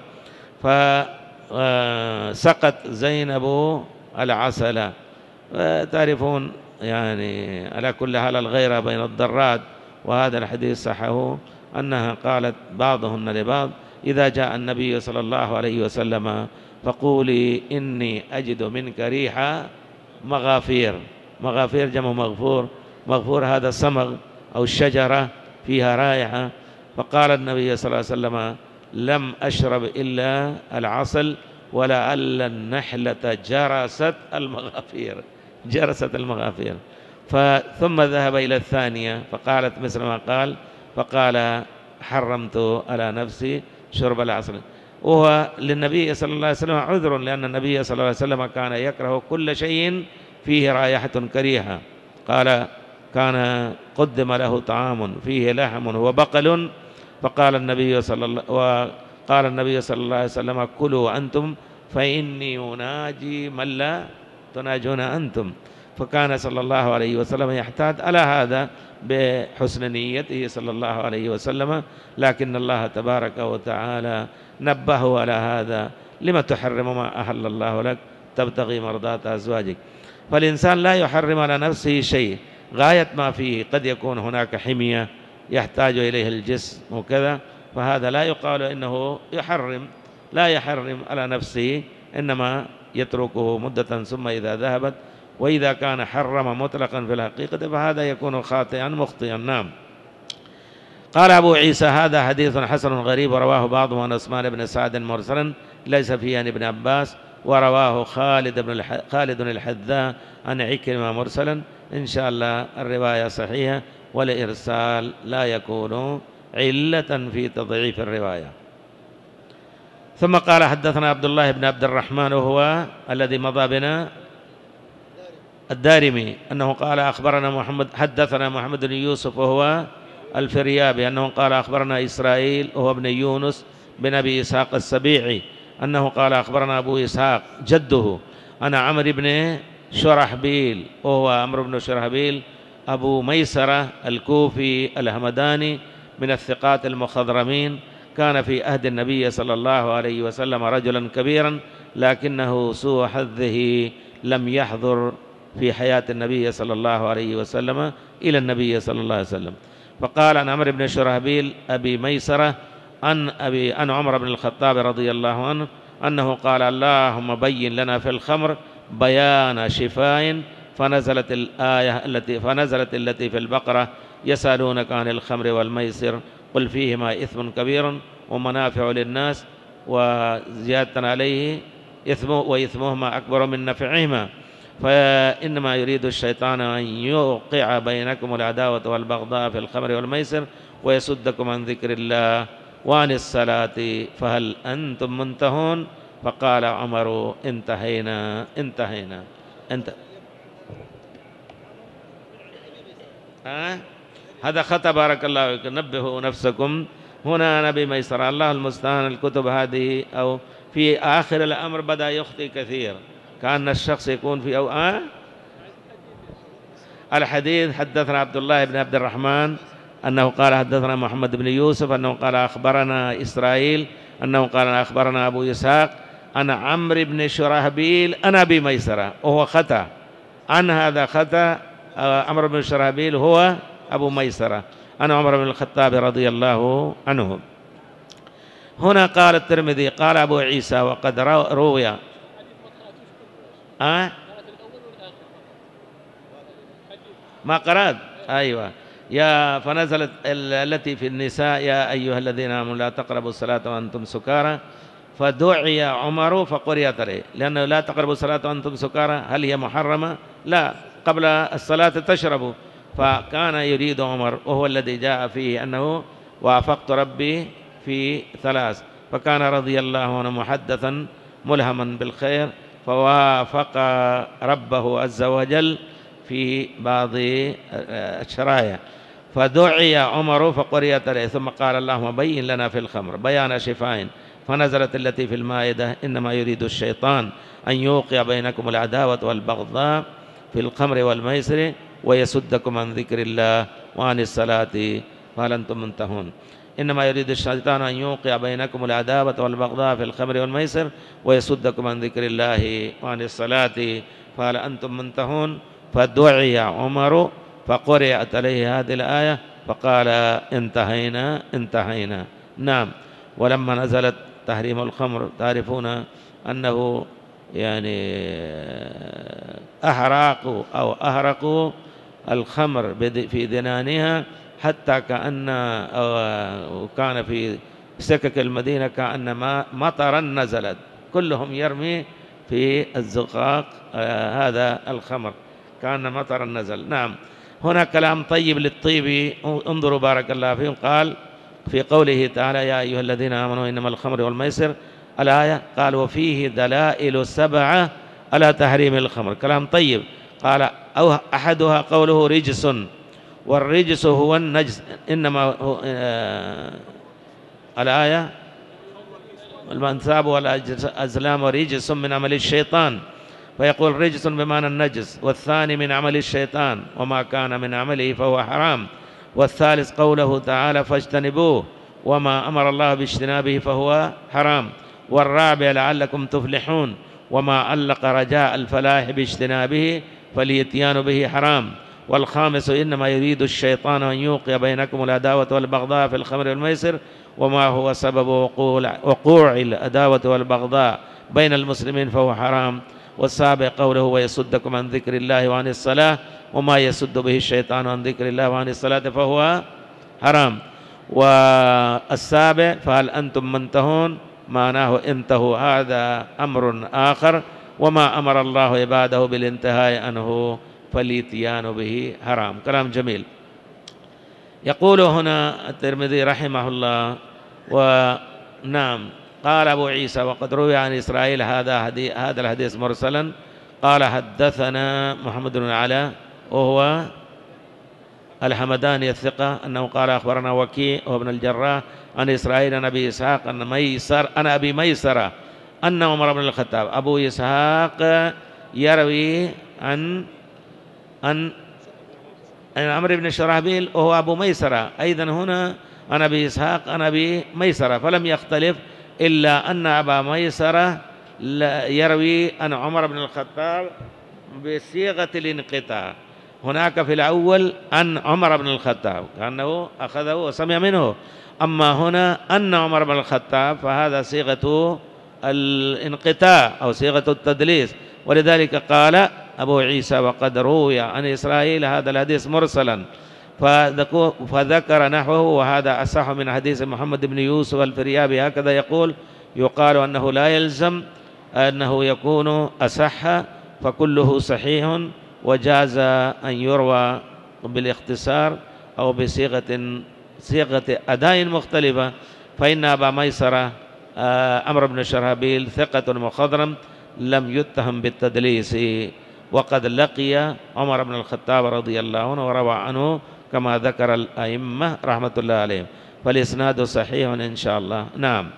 فسقت زينب العسل. تعرفون يعني على كل حال الغيرة بين الضرات، وهذا الحديث صحه أنها قالت بعضهن لبعض إذا جاء النبي صلى الله عليه وسلم فقولي إني أجد منك ريح مغافير. مغافير جمع مغفور، مغفور هذا الصمغ أو الشجرة فيها رائحة. فقال النبي صلى الله عليه وسلم لم أشرب إلا العسل ولعل النحلة جرست المغافير. ثم ذهب إلى الثانية فقالت مثل ما قال، فقال حرمت على نفسي شرب العسل. وهو للنبي صلى الله عليه وسلم عذر، لأن النبي صلى الله عليه وسلم كان يكره كل شيء فيه رائحة كريهة. قال كان قدم له طعام فيه لحم وبقل فقال النبي صلى الله عليه وسلم كلوا أنتم فإني أناجي من لا تناجون أنتم. فكان صلى الله عليه وسلم يحتاج على هذا بحسن نيته صلى الله عليه وسلم، لكن الله تبارك وتعالى نبهه على هذا لما تحرم ما أحل الله لك تبتغي مرضات أزواجك. فالإنسان لا يحرم على نفسه شيء غاية ما فيه، قد يكون هناك حمية يحتاج إليه الجسم وكذا، فهذا لا يقال إنه لا يحرم على نفسه، إنما يتركه مدة ثم إذا ذهبت. وإذا كان حرم مطلقا في الحقيقة فهذا يكون خاطئا مخطئا. نعم. قال أبو عيسى هذا حديث حسن غريب رواه بعضهم عن عثمان بن سعد مرسلا ليس فيه عن ابن عباس، ورواه خالد الحذاء عن عكرمة مرسلا. إن شاء الله الرواية صحيحة والإرسال لا يكون علة في تضعيف الرواية. ثم قال حدثنا عبد الله بن عبد الرحمن وهو الذي مضى بنا الدارمي أنه قال أخبرنا حدثنا محمد بن يوسف وهو الفريابي أنه قال أخبرنا إسرائيل وهو ابن يونس بن أبي إسحاق السبيعي أنه قال أخبرنا أبو إسحاق جده أنا عمرو بن شرحبيل وهو عمرو بن شرحبيل أبو ميسرة الكوفي الهمداني من الثقات المخضرمين، كان في عهد النبي صلى الله عليه وسلم رجلا كبيرا، لكنه سوء حظه لم يحضر في حياة النبي صلى الله عليه وسلم إلى النبي صلى الله عليه وسلم. فقال عن عمرو بن شرحبيل أبي ميسرة عن عمر بن الخطاب رضي الله عنه أنه قال اللهم بين لنا في الخمر بيان شفاء، فنزلت التي في البقرة يسألونك عن الخمر والميسر قل فيهما إثم كبير ومنافع للناس وزيادة عليه وإثمهما أكبر من نفعهما، فإنما يريد الشيطان أن يوقع بينكم العداوة والبغضاء في الخمر والميسر ويصدكم عن ذكر الله وعن الصلاة فهل أنتم منتهون؟ فقال عمر انتهينا. هذا خطأ بارك الله فيكم، نبهوا نفسكم. هنا نبي ميسر الله المستعان. الكتب هذه أو في آخر الأمر بدأ يخطئ كثير، كأن الشخص يكون في الحديث. حدثنا عبد الله بن عبد الرحمن أنه قال حدثنا محمد بن يوسف أنه قال أخبرنا إسرائيل أنه قال أخبرنا أبو إسحاق أنا عمرو بن شرحبيل أنا أبي ميسرة، وهو خطأ. هذا خطأ. عمرو بن شرحبيل هو أبو ميسرة، أنا عمر بن الخطاب رضي الله عنه. هنا قال الترمذي قال أبو عيسى وقد روي ما قرأت أيوة فنزلت التي في النساء يا أيها الذين آمنوا لا تقربوا الصلاة وأنتم سكارى، فدعي عمر فقرئت عليه، لأنه لا تقربوا الصلاة وأنتم سكارى هل هي محرمة؟ لا، قبل الصلاة تشربوا. فكان يريد عمر وهو الذي جاء فيه أنه وافقت ربي في 3، فكان رضي الله عنه محدثا ملهما بالخير فوافق ربه عز وجل في بعض الشرايع، فدعي عمر فقرئت عليه ثم قال اللهم بين لنا في الخمر بيان شفاء، فنزلت التي في المائدة إنما يريد الشيطان أن يوقع بينكم العداوة والبغضاء في الخمر والميسر ويسدكم عن ذكر الله وعن الصلاة فهل أنتم منتهون. إنما يريد الشيطان أن يوقع بينكم العداوة والبغضاء في الخمر والميسر ويسدكم عن ذكر الله وعن الصلاة فهل أنتم منتهون. فدعي عمر فقرأت عليه هذه الآية فقال انتهينا. نعم. ولما نزلت تحريم الخمر تعرفون أنه يعني أحرقوا الخمر في ذنانها حتى كان في سكك المدينة كأن مطرا نزلت، كلهم يرمي في الزقاق هذا الخمر كأن مطرا نزل. نعم. هنا كلام طيب للطيب، انظروا بارك الله فيهم. قال في قوله تعالى يا أيها الذين آمنوا إنما الخمر والميسر الآية، قال وفيه دلائل 7 على تحريم الخمر، كلام طيب. قال أو أحدها قوله رجس، والرجس هو النجس، إنما هو الآية الأنساب والأزلام رجس من عمل الشيطان، فيقول رجس بمعنى النجس، والثاني من عمل الشيطان وما كان من عمله فهو حرام، والثالث قوله تعالى فاجتنبوه وما أمر الله باجتنابه فهو حرام، والرابع لعلكم تفلحون وما علق رجاء الفلاح باجتنابه فالإتيان به حرام، والخامس إنما يريد الشيطان أن يوقع بينكم العداوة والبغضاء في الخمر والميسر وما هو سبب وقوع العداوة والبغضاء بين المسلمين فهو حرام، والسابع قوله ويصدكم عن ذكر الله وعن الصلاة وما يصد به الشيطان عن ذكر الله وعن الصلاة فهو حرام، والسابع فهل أنتم منتهون معناه انتهوا، هذا أمر آخر، وما أمر الله عباده بالانتهاء عنه فالإتيان به حرام. كلام جميل. يقول هنا الترمذي رحمه الله ونعم قال أبو عيسى وقد روي عن إسرائيل هذا الحديث مرسلا، قال حدثنا محمد بن العلاء وهو الحمداني الثقة أنه قال أخبرنا وكيع وابن الجراح عن إسرائيل عن أبي إسحاق أن أبي ميسرة أن عمر بن الخطاب. أبو إسحاق يروي عن عمرو بن شرحبيل وهو أبو ميسرة أيضا هنا عن أبي إسحاق عن أبي ميسرة، فلم يختلف إلا أن أبا ميسرة يروي عن عمر بن الخطاب بصيغة الانقطاع. هناك في الأول عن عمر بن الخطاب كأنه أخذه وسمع منه، أما هنا أن عمر بن الخطاب فهذا صيغة الانقطاع أو صيغة التدليس، ولذلك قال أبو عيسى وقد روي عن إسرائيل هذا الحديث مرسلا، فذكر نحوه، وهذا أصح من حديث محمد بن يوسف الفريابي. هكذا يقال أنه لا يلزم أنه يكون أصح، فكله صحيح، وجاز أن يروى بالاختصار أو صيغة أداء مختلفة. فإن أبا ميسرة عمرو بن شرحبيل ثقة مخضرم لم يتهم بالتدليس، وقد لقي عمر بن الخطاب رضي الله عنه وروى عنه كما ذكر الأئمة رحمة الله عليهم، فالإسناد صحيح إن شاء الله. نعم.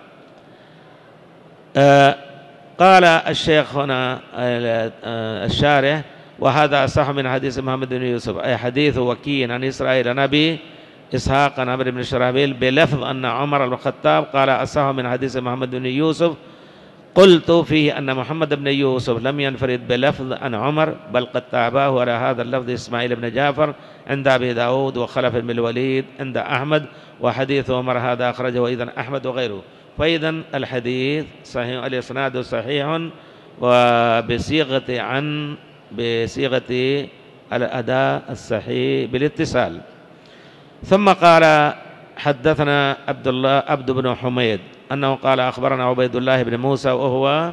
قال الشيخ هنا الشارح: وهذا أصح من حديث محمد بن يوسف، أي حديث وكيع عن إسرائيل عن أبي إسحاق عن عمرو بن شرحبيل بلفظ أن عمر بن الخطاب قال أصح من حديث محمد بن يوسف. قلت فيه أن محمد بن يوسف لم ينفرد بلفظ عن عمر، بل قد تابعه على هذا اللفظ إسماعيل بن جعفر عند أبي داود وخلف بن الوليد عند أحمد، وحديث عمر هذا أخرجه أيضا أحمد وغيره. فإذا الحديث صحيح، الإسناد صحيح بصيغة الأداء الصحيح بالاتصال. ثم قال: حدثنا عبد بن حميد أنه قال أخبرنا عبيد الله بن موسى، وهو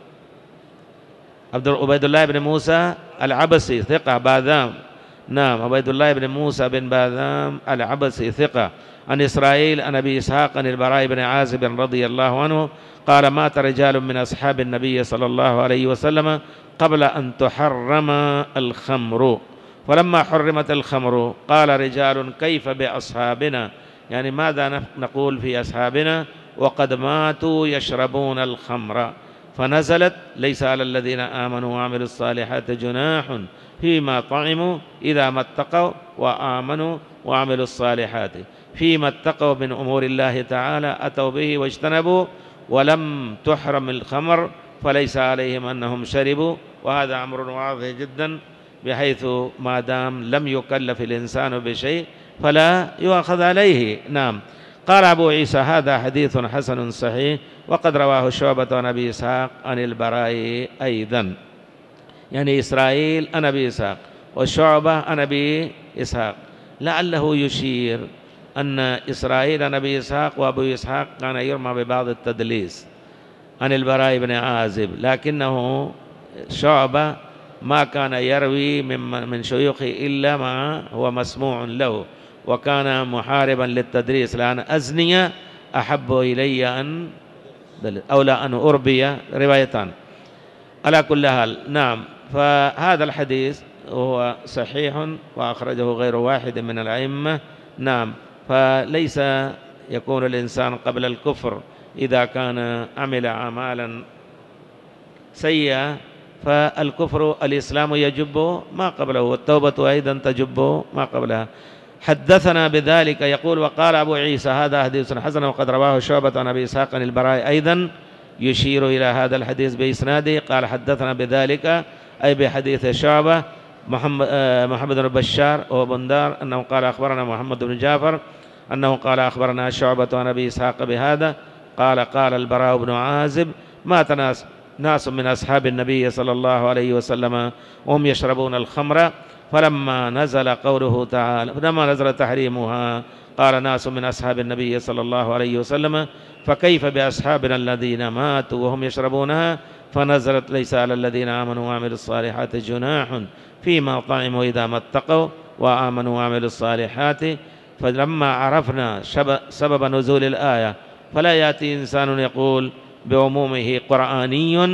عبيد الله بن موسى العبسي ثقة باذام. نعم، عبيد الله بن موسى بن باذام العبسي ثقة. عن إسرائيل عن أبي إسحاق عن البراء بن عازب رضي الله عنه قال: مات رجال من أصحاب النبي صلى الله عليه وسلم قبل أن تحرم الخمر، فلما حرمت الخمر قال رجال: كيف بأصحابنا؟ يعني ماذا نقول في أصحابنا وقد ماتوا يشربون الخمر؟ فنزلت: ليس على الذين آمنوا وعملوا الصالحات جناح فيما طعموا إذا ما اتقوا وآمنوا وعملوا الصالحات، فيما اتقوا من أمور الله تعالى أتوا به واجتنبوا، ولم تحرم الخمر فليس عليهم أنهم شربوا. وهذا أمر واضح جدا، بحيث ما دام لم يكلف الإنسان بشيء فلا يؤخذ عليه. نعم. قال أبو عيسى: هذا حديث حسن صحيح، وقد رواه شعبة عن أبي إسحاق عن البراء أيضا، يعني إسرائيل عن أبي إسحاق وشعبة عن أبي إسحاق، لعله يشير أن إسرائيل عن أبي إسحاق وأبو إسحاق كان يرمى ببعض التدليس عن البراء بن عازب، لكنه شعبة ما كان يروي من شيوخه إلا ما هو مسموع له، وكان محاربا للتدريس، لأن أزني أحب إلي أن أولى أن أربي روايتان على كل حال. نعم. فهذا الحديث هو صحيح وأخرجه غير واحد من الأئمة. نعم. فليس يكون الإنسان قبل الكفر إذا كان عمل أعمالا سيئة، فالكفر الإسلام يجب ما قبله، والتوبة أيضا تجب ما قبلها. حدثنا بذلك يقول: وقال أبو عيسى: هذا حديث حسن، وقد رواه شعبة عن أبي إسحاق عن البراء أيضا، يشير إلى هذا الحديث بإسناده. قال: حدثنا بذلك أي بحديث شعبة محمد بن بشار وبندار أنه قال أخبرنا محمد بن جعفر أنه قال أخبرنا شعبة عن أبي إسحاق بهذا. قال البراء بن عازب: مات ناس من أصحاب النبي صلى الله عليه وسلم وهم يشربون الخمر، فلما نزل قوله تعالى، فلما نزل تحريمها قال ناس من أصحاب النبي صلى الله عليه وسلم: فكيف بأصحابنا الذين ماتوا وهم يشربونها؟ فنزلت: ليس على الذين آمنوا وعملوا الصالحات جناح فيما طعموا إذا ما اتقوا وآمنوا وعملوا الصالحات. فلما عرفنا سبب نزول الآية، فلا يأتي إنسان يقول بعمومه قرآني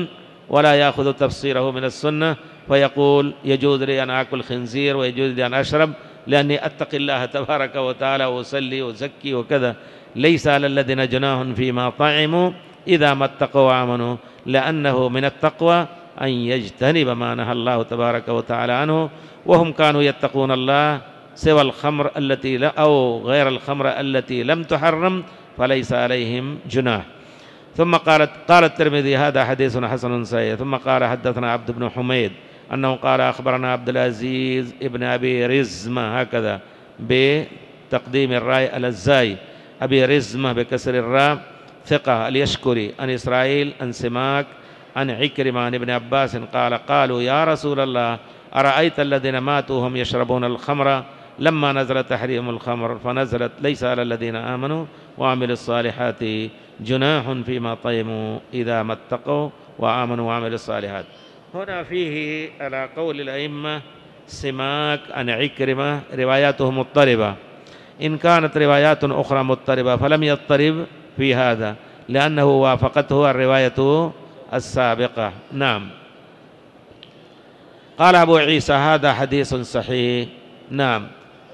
ولا يأخذ تفسيره من السنة فيقول يجوز لي أن آكل خنزير ويجوز لي أن أشرب لأني أتقي الله تبارك وتعالى وأصلي وأزكي وكذا. ليس على الذين جناح فيما طعموا إذا ما اتقوا وآمنوا، لأنه من التقوى أن يجتنب ما نهى الله تبارك وتعالى عنه، وهم كانوا يتقون الله سوى الخمر التي لا أو غير الخمر التي لم تحرم فليس عليهم جناح. ثم قال الترمذي هذا حديث حسن صحيح. ثم قال حدثنا عبد بن حميد أنه قال أخبرنا عبد العزيز ابن أبي رزمة، هكذا بتقديم الراء على الزاي، أبي رزمة بكسر الراء، ثقة اليشكري، عن إسرائيل عن سماك عن عكرمة عن ابن عباس قال قالوا يا رسول الله أرأيت الذين ماتوا هم يشربون الخمر لما نزل تحريم الخمر، فنزلت ليس على الذين آمنوا وعملوا الصالحات جناح فيما طعموا إذا ما اتقوا وآمنوا وعملوا الصالحات. هنا فيه على قول الأئمة سماك عن عكرمة رواياته مضطربة، إن كانت روايات أخرى مضطربة فلم يضطرب في هذا لأنه وافقته الرواية السابقة. نعم. قال أبو عيسى هذا حديث صحيح. نعم،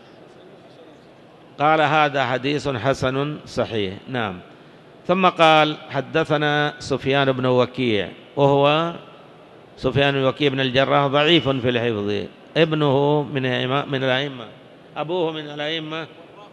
قال هذا حديث حسن صحيح. نعم. ثم قال حدثنا سفيان بن وكيع، وهو سفيان بن وكيع بن الجراح ضعيف في الحفظ، ابنه من الأئمة، أبوه من الأئمة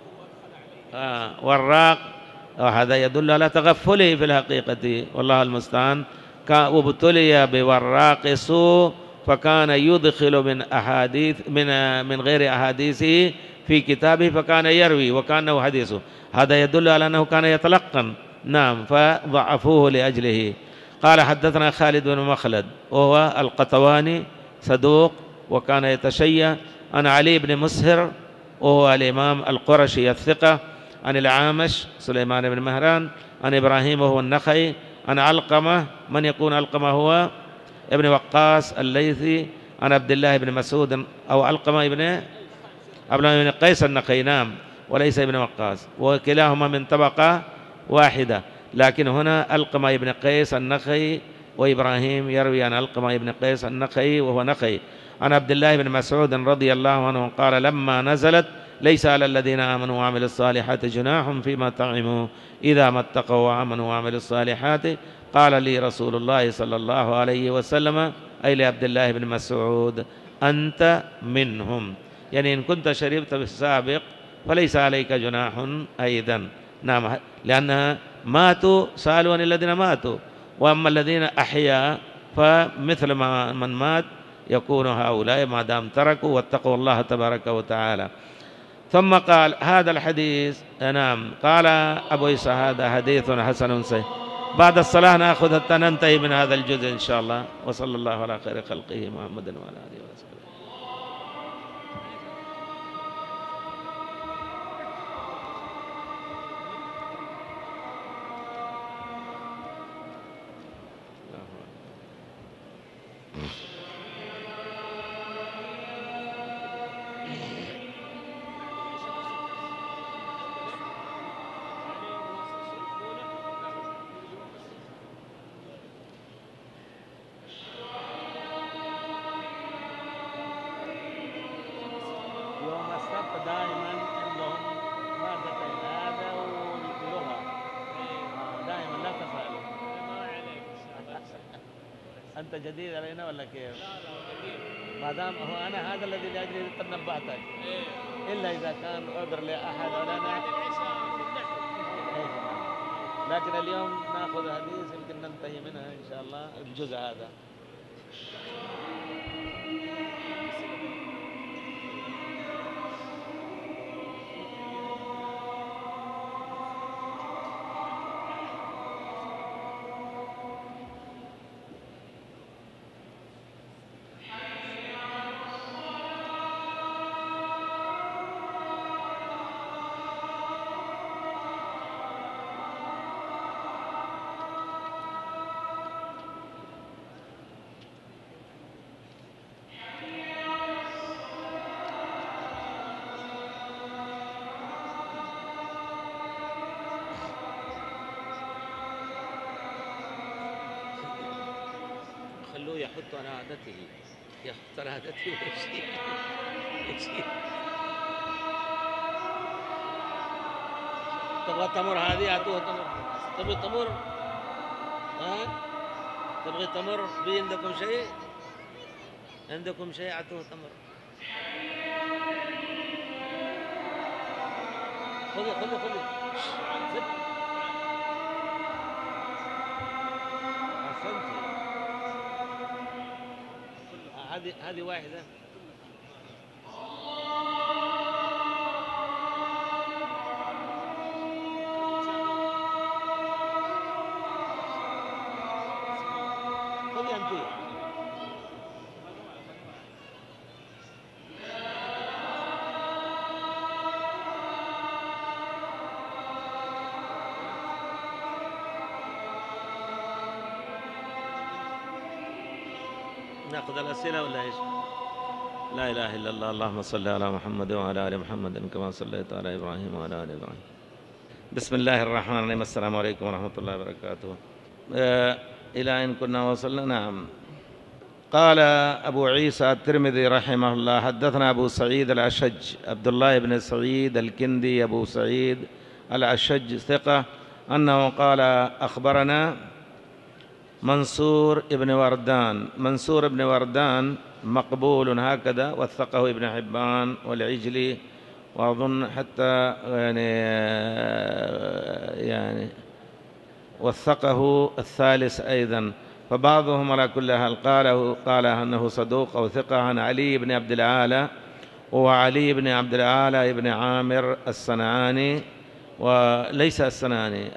والراق، وهذا يدل على تغفله في الحقيقة والله المستعان. وابتلي بوراق سوء فكان يدخل من غير أحاديثه في كتابه فكان يروي وكأنه حديثه، هذا يدل على أنه كان يتلقن. نعم، فضعفوه لأجله. قال حدثنا خالد بن مخلد وهو القطواني صدوق وكان يتشيع، عن علي بن مسهر وهو الإمام القرشي الثقة، عن العامش سليمان بن مهران، عن إبراهيم وهو النخعي، عن علقمة، من يكون علقمة هو ابن وقاص الليثي، عن عبد الله بن مسعود أو علقمة ابن قيس النخعي، نعم، وليس ابن وقاص، وكلاهما من طبقة واحدة، لكن هنا علقمة ابن قيس النخعي وإبراهيم يروي عن علقمة ابن قيس النخعي وهو نخعي، عن عبد الله بن مسعود رضي الله عنه قال لما نزلت ليس على الذين آمنوا وعملوا الصالحات جناح فيما طعموا إذا ما اتقوا وآمنوا وعملوا الصالحات، قال لي رسول الله صلى الله عليه وسلم أي لعبد الله بن مسعود أنت منهم، يعني إن كنت شربت في السابق فليس عليك جناح أيضا. نعم، لأنها ماتوا سألوا عن الذين ماتوا، وأما الذين أحيا فمثل ما من مات يكون هؤلاء ما دام تركوا واتقوا الله تبارك وتعالى. ثم قال هذا الحديث، نعم، قال أبو عيسى هذا حديث حسن صحيح. بعد الصلاة نأخذ حتى ننتهي من هذا الجزء إن شاء الله. وصلى الله على خير خلقه محمد وعلى آله وصحبه. يوم السبت دائما عندهم مادتين هذا ولغة، دائما لا تسألوا. ما عليك أنت جديد علينا ولا كيف؟ ما دام هو أنا هذا الذي لأجله قد نبهتك، إلا إذا كان عذر لأحد ولا لكن اليوم نأخذ حديث يمكن ننتهي منها إن شاء الله الجزء هذا. يحط على عادته، يحط على عادته ويشيل. تبغى تمر هذه أعطوها تمر. تبغي تمر؟ ها؟ تبغي تمر؟ في عندكم شيء؟ عندكم شيء أعطوه تمر. خذي خذي خذي. أحسنتي. هذه واحدة. خذي أنتِ. ناخذ الأسئلة ولا إيش؟ لا إله إلا الله. اللهم صل على محمد وعلى آل محمد كما صليت على إبراهيم وعلى آل إبراهيم. بسم الله الرحمن الرحيم. السلام عليكم ورحمة الله وبركاته. إلى أن كنا وصلنا. نعم. قال أبو عيسى الترمذي رحمه الله: حدثنا أبو سعيد الأشج عبد الله بن سعيد الكندي أبو سعيد الأشج ثقة، أنه قال: أخبرنا منصور بن وردان. منصور بن وردان مقبول هكذا، وثقه ابن حبان والعجلي، وأظن حتى يعني وثقه الثالث أيضا. فبعضهم على كل حال قال أنه صدوق أو ثقة. عن علي بن عبد العالى، وعلي بن عبد العالى بن عامر الصنعاني، وليس الصنعاني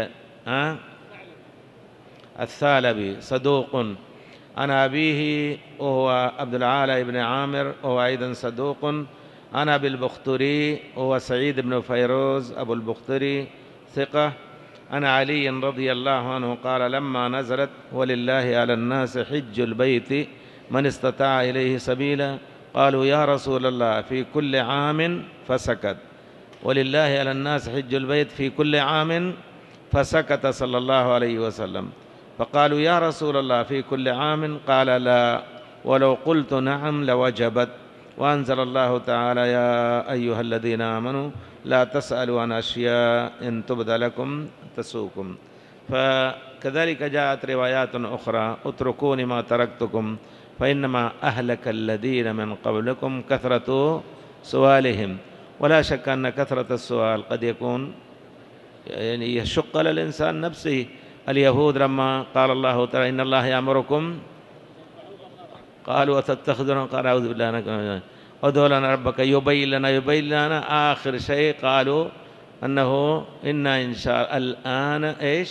الثعلبي، صدوق. عن أبيه وهو عبد العالى بن عامر، وهو أيضا صدوق. عن أبي البختري وهو سعيد بن فيروز أبو البختري ثقة. عن علي رضي الله عنه قال: لما نزلت: ولله على الناس حج البيت من استطاع إليه سبيلا، قالوا: يا رسول الله في كل عام، فسكت. ولله على الناس حج البيت في كل عام، فسكت صلى الله عليه وسلم. فقالوا: يا رسول الله في كل عام، قال: لا، ولو قلت نعم لوجبت. وأنزل الله تعالى: يا أيها الذين آمنوا لا تسألوا عن أشياء إن تبد لكم تسؤكم. فكذلك جاءت روايات أخرى: اتركوني ما تركتكم فإنما أهلك الذين من قبلكم كثرة سؤالهم. ولا شك أن كثرة السؤال قد يكون يعني يشق على الإنسان نفسه. اليهود لما قال الله تعالى: إن الله يأمركم، قالوا: وتتخذون، قال: أعوذ بالله، ادعوا لنا ربك يبين لنا. آخر شيء قالوا أنه إن شاء الآن إيش؟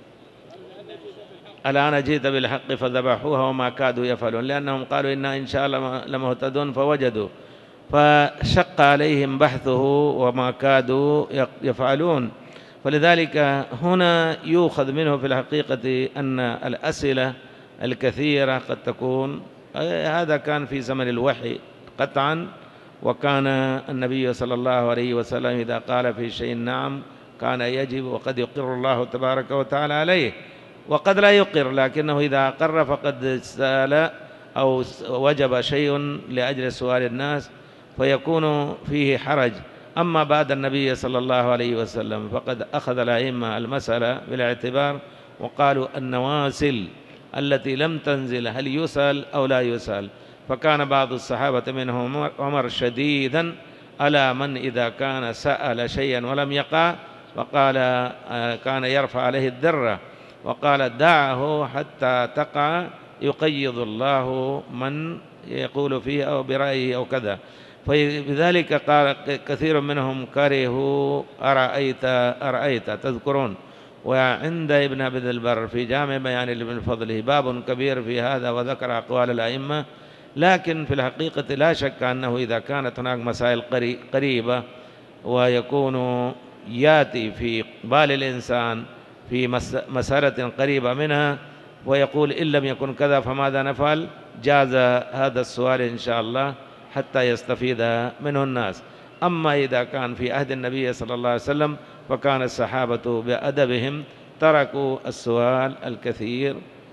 الآن جئت بالحق فذبحوها وما كادوا يفعلون، لأنهم قالوا إن شاء الله لمهتدون فوجدوا، فشق عليهم بحثه وما كادوا يفعلون. فلذلك هنا يؤخذ منه في الحقيقة أن الأسئلة الكثيرة قد تكون، هذا كان في زمن الوحي قطعا، وكان النبي صلى الله عليه وسلم إذا قال في شيء نعم كان يجب، وقد يقر الله تبارك وتعالى عليه، وقد لا يقر، لكنه إذا أقر فقد سأل أو وجب شيء لأجل سؤال الناس فيكون فيه حرج. أما بعد النبي صلى الله عليه وسلم فقد أخذ الأئمة المسألة بالاعتبار، وقالوا النوازل التي لم تنزل هل يسأل أو لا يسأل. فكان بعض الصحابة منهم عمر شديدا على من إذا كان سأل شيئا ولم يقع، وقال كان يرفع عليه الذرة، وقال: دعه حتى تقع يقيض الله من يقول فيه أو برأيه أو كذا. فلذلك قال كثير منهم كرهوا أرأيت تذكرون. وعند ابن عبد البر في جامع بيان ابن فضله باب كبير في هذا، وذكر أقوال الأئمة. لكن في الحقيقة لا شك أنه إذا كانت هناك مسائل قريبة ويكون يأتي في بال الإنسان في مسألة قريبة منها ويقول: إن لم يكن كذا فماذا نفعل؟ جاز هذا السؤال إن شاء الله حتى يستفيد منه الناس. أما إذا كان في عهد النبي صلى الله عليه وسلم فكان الصحابة بأدبهم تركوا السؤال الكثير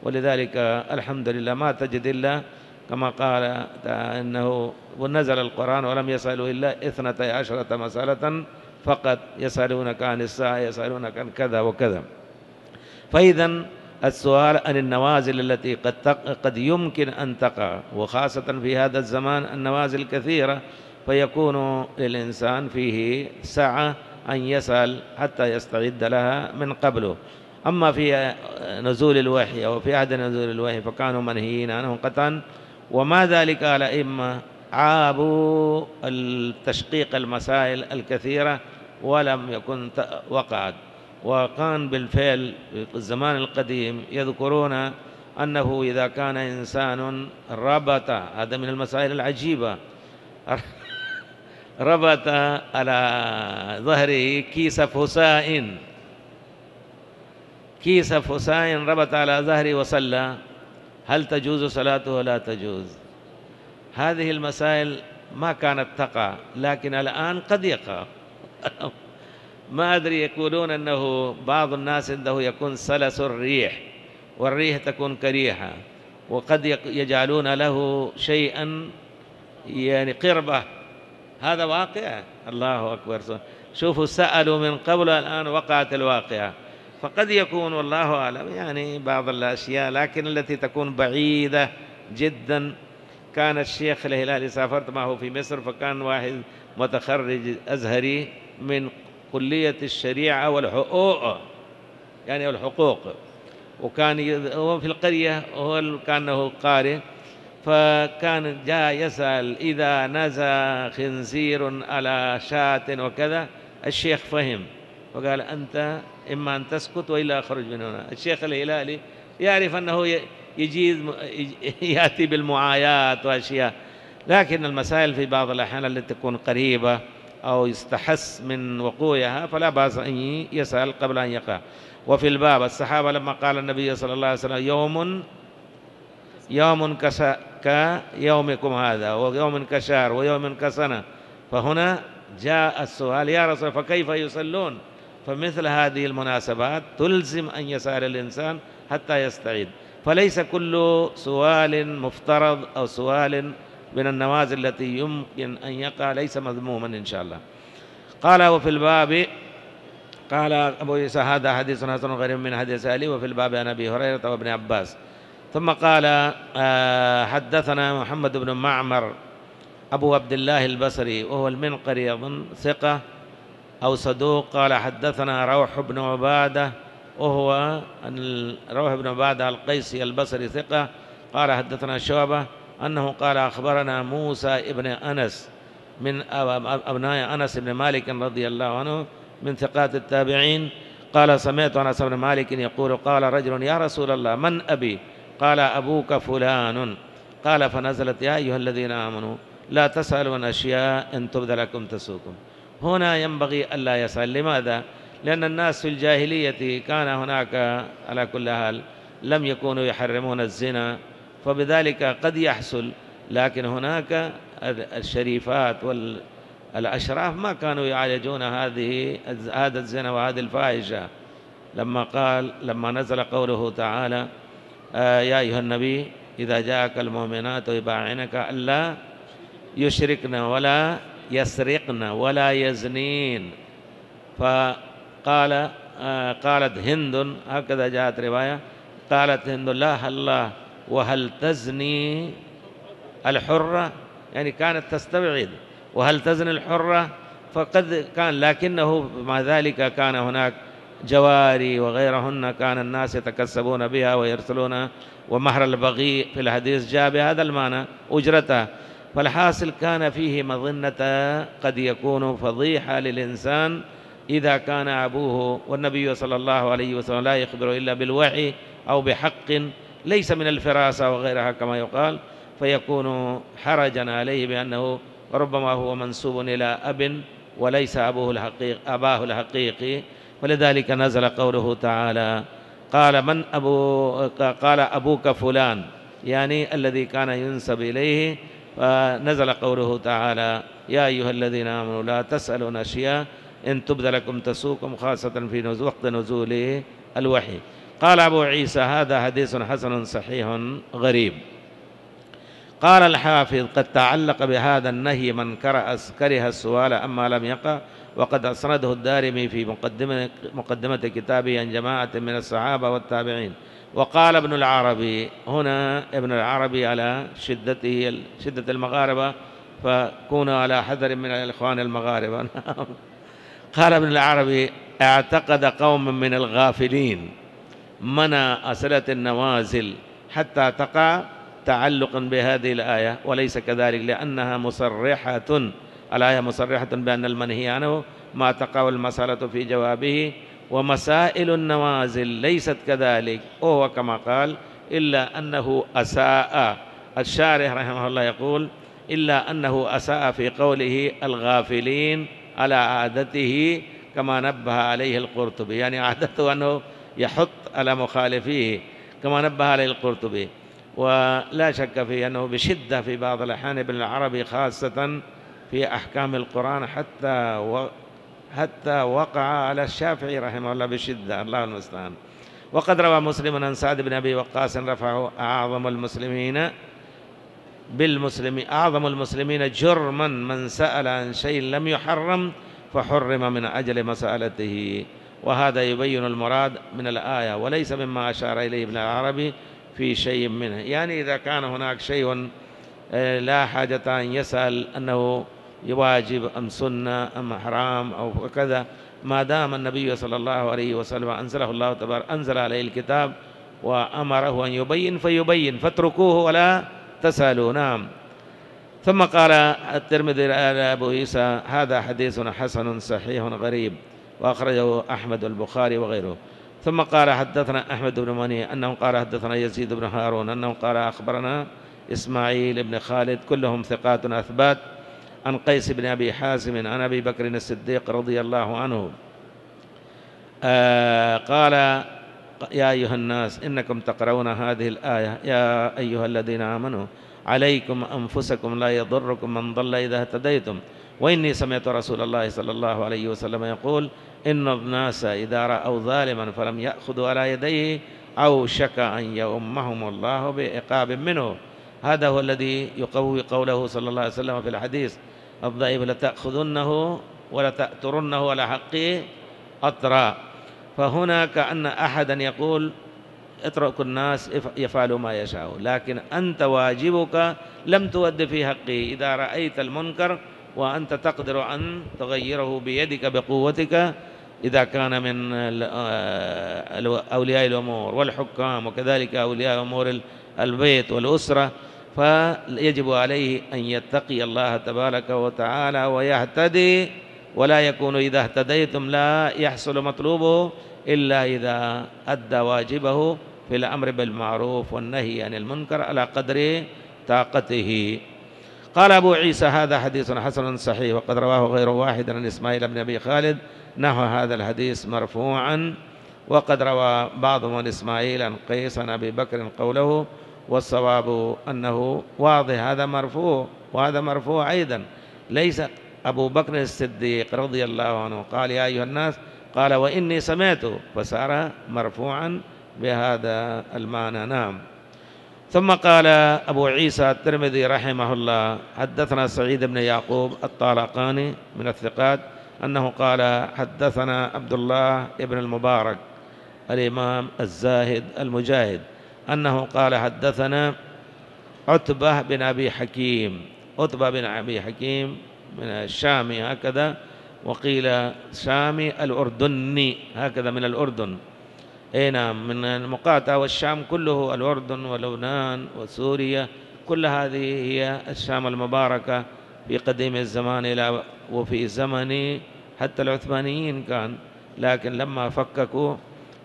ولذلك الحمد لله ما تجد إلا كما قال إنه ونزل القرآن ولم يسألوا إلا 12 مسألة فقط، يسألونك عن الساعة، يسألونك عن كذا وكذا. فإذا السؤال عن النوازل التي قد يمكن أن تقع، وخاصة في هذا الزمان النوازل كثيرة، فيكون للإنسان فيه سعة أن يسأل حتى يستعد لها من قبله. أما في نزول الوحي أو في عهد نزول الوحي فكانوا منهيين عنه قطعا، وما ذلك على إما عابوا التشقيق المسائل الكثيرة ولم يكن وقعت. وكان بالفعل في الزمان القديم يذكرون أنه إذا كان إنسان ربط، هذا من المسائل العجيبة، ربط على ظهره كيس فساء ربط على ظهره وصلى، هل تجوز صلاته ولا تجوز؟ هذه المسائل ما كانت تقع، لكن الآن قد يقع. ما أدري، يقولون أنه بعض الناس عنده يكون سلس الريح، والريح تكون كريهة، وقد يجعلون له شيئا يعني قربة. هذا واقع. الله أكبر. شوفوا سألوا من قبل، الآن وقعت الواقعة. فقد يكون والله أعلم يعني بعض الأشياء، لكن التي تكون بعيدة جدا. كان الشيخ الهلالي سافرت معه في مصر، فكان واحد متخرج أزهري من كلية الشريعة والحقوق، يعني الحقوق، وكان هو في القرية، هو كانه قارئ، فكان جاء يسأل إذا نزى خنزير على شاة وكذا. الشيخ فهم وقال أنت إما أن تسكت وإلا أخرج من هنا. الشيخ الهلالي يعرف أنه يجيز يأتي بالمعايات وأشياء، لكن المسائل في بعض الأحيان التي تكون قريبة أو يستحس من وقوعها فلا بأس أن يسأل قبل أن يقع. وفي الباب الصحابة لما قال النبي صلى الله عليه وسلم يوم كيومكم هذا، ويوم كشهر، ويوم كسنة، فهنا جاء السؤال يا رسول فكيف يصلون؟ فمثل هذه المناسبات تلزم أن يسأل الإنسان حتى يستعيد. فليس كل سؤال مفترض أو سؤال من النوازل التي يمكن أن يقع ليس مذموما إن شاء الله. قال وفي الباب، قال أبو عيسى هذا حديث حسن غريب من حديث علي، وفي الباب عن أبي هريرة وابن عباس. ثم قال حدثنا محمد بن معمر أبو عبد الله البصري وهو المنقري أظن ثقة أو صدوق. قال حدثنا روح بن عبادة وهو روح بن عبادة القيسي البصري ثقة. قال حدثنا شعبة أنه قال أخبرنا موسى ابن أنس من أبناء أنس بن مالك رضي الله عنه من ثقات التابعين. قال سمعت أنس بن مالك يقول قال رجل يا رسول الله من أبي؟ قال أبوك فلان. قال فنزلت يا أيها الذين آمنوا لا تسألوا عن أشياء إن تبد لكم تسؤكم. هنا ينبغي ألا يسأل. لماذا؟ لأن الناس في الجاهلية كان هناك على كل حال لم يكونوا يحرمون الزنا، فبذلك قد يحصل، لكن هناك الشريفات والأشراف ما كانوا يعالجون هذا الزنا وهذه الفاحشة. لما نزل قوله تعالى يا أيها النبي إذا جاءك المؤمنات يبايعنك ألا يشركن ولا يسرقن ولا يزنين، فقال قالت هند، هكذا جاءت رواية، قالت هند لا الله وهل تزني الحرة، يعني كانت تستبعد وهل تزني الحرة، فقد كان، لكنه مع ذلك كان هناك جواري وغيرهن كان الناس يتكسبون بها ويرسلون، ومهر البغي في الحديث جاء بهذا المعنى أجرته. فالحاصل كان فيه مظنة قد يكون فضيحة للإنسان إذا كان أبوه، والنبي صلى الله عليه وسلم لا يخبر إلا بالوحي أو بحق ليس من الفراسة وغيرها كما يقال، فيكون حرجا عليه بأنه ربما هو منسوب إلى أب وليس أباه الحقيقي. ولذلك نزل قوله تعالى قال أبوك فلان، يعني الذي كان ينسب إليه. فنزل قوله تعالى يا أيها الذين آمنوا لا تسألوا عن أشياء إن تبد لكم تسؤكم، خاصة في وقت نزول الوحي. قال أبو عيسى هذا حديث حسن صحيح غريب. قال الحافظ قد تعلق بهذا النهي من كره السؤال أما لم يقع، وقد أسنده الدارمي في مقدمة كتابه عن جماعة من الصحابة والتابعين. وقال ابن العربي، هنا ابن العربي على شدة المغاربة، فكونوا على حذر من الإخوان المغاربة. قال ابن العربي: اعتقد قوم من الغافلين منع أسئلة النوازل حتى تقع تعلقا بهذه الآية، وليس كذلك، لأنها مصرحة، الآية مصرحة بأن المنهي عنه ما تقع المسألة في جوابه، ومسائل النوازل ليست كذلك، وهو كما قال إلا أنه أساء. الشارح رحمه الله يقول: إلا أنه أساء في قوله الغافلين على عادته، كما نبه عليه القرطبي، يعني عادته أنه يحط على مخالفيه كما نبه عليه القرطبي. ولا شك في أنه بشدة في بعض الأحيان ابن العربي خاصة في أحكام القرآن حتى وقع على الشافعي رحمه الله بشدة، الله المستعان. وقد روى مسلم عن سعد بن أبي وقاص رفعه: أعظم المسلمين جرما من سأل عن شيء لم يحرم فحرم من أجل مسألته. وهذا يبين المراد من الآية، وليس مما أشار إليه ابن العربي في شيء منه. يعني إذا كان هناك شيء لا حاجة أن يسأل أنه يواجب أم سنة أم حرام أو كذا، ما دام النبي صلى الله عليه وسلم أنزله الله تبارك أنزل عليه الكتاب وأمره أن يبين فيبين، فاتركوه ولا تسألوا. نعم. ثم قال الترمذي أبو عيسى هذا حديث حسن صحيح غريب، وأخرجه أحمد البخاري وغيره. ثم قال حدثنا أحمد بن مني أنه قال حدثنا يزيد بن هارون أنه قال أخبرنا إسماعيل بن خالد، كلهم ثقات أثبات، عن قيس بن أبي حازم عن أبي بكر الصديق رضي الله عنه قال: يا أيها الناس إنكم تقرؤون هذه الآية يا أيها الذين آمنوا عليكم أنفسكم لا يضركم من ضل إذا اهتديتم، وإني سمعت رسول الله صلى الله عليه وسلم يقول: إن الناس إذا رأوا ظالما فلم يأخذوا على يديه أوشك أن يؤمهم الله بعقاب منه. هذا هو الذي يقوي قوله صلى الله عليه وسلم في الحديث الضعيف: لتأخذنه ولتأترنه على حقه أطرا. فهنا كأن أحدا يقول: اترك الناس يفعلوا ما يشاءوا، لكن أنت واجبك لم تود في حقه. إذا رأيت المنكر وأنت تقدر أن تغيره بيدك بقوتك، إذا كان من أولياء الأمور والحكام وكذلك أولياء أمور البيت والأسرة، فيجب عليه أن يتقي الله تبارك وتعالى ويهتدي، ولا يكون إذا اهتديتم لا يحصل مطلوبه إلا إذا أدى واجبه في الأمر بالمعروف والنهي عن المنكر على قدر طاقته. قال أبو عيسى هذا حديث حسن صحيح، وقد رواه غير واحد عن إسماعيل بن أبي خالد نحو هذا الحديث مرفوعا، وقد روى بعضهم عن إسماعيل عن قيس عن أبي بكر قوله، والصواب أنه واضح، هذا مرفوع وهذا مرفوع أيضا. ليس أبو بكر الصديق رضي الله عنه قال يا أيها الناس، قال وإني سمعت، فصار مرفوعا بهذا المعنى. نعم. ثم قال أبو عيسى الترمذي رحمه الله حدثنا سعيد بن يعقوب الطالقاني من الثقات أنه قال حدثنا عبد الله بن المبارك الإمام الزاهد المجاهد أنه قال حدثنا عتبة بن أبي حكيم، عتبة بن أبي حكيم من الشامي هكذا، وقيل شامي الأردني هكذا من الأردن، أي نعم، من المقاطعة، والشام كله الأردن ولبنان وسوريا، كل هذه هي الشام المباركة في قديم الزمان إلى وفي زمن حتى العثمانيين كان، لكن لما فككوا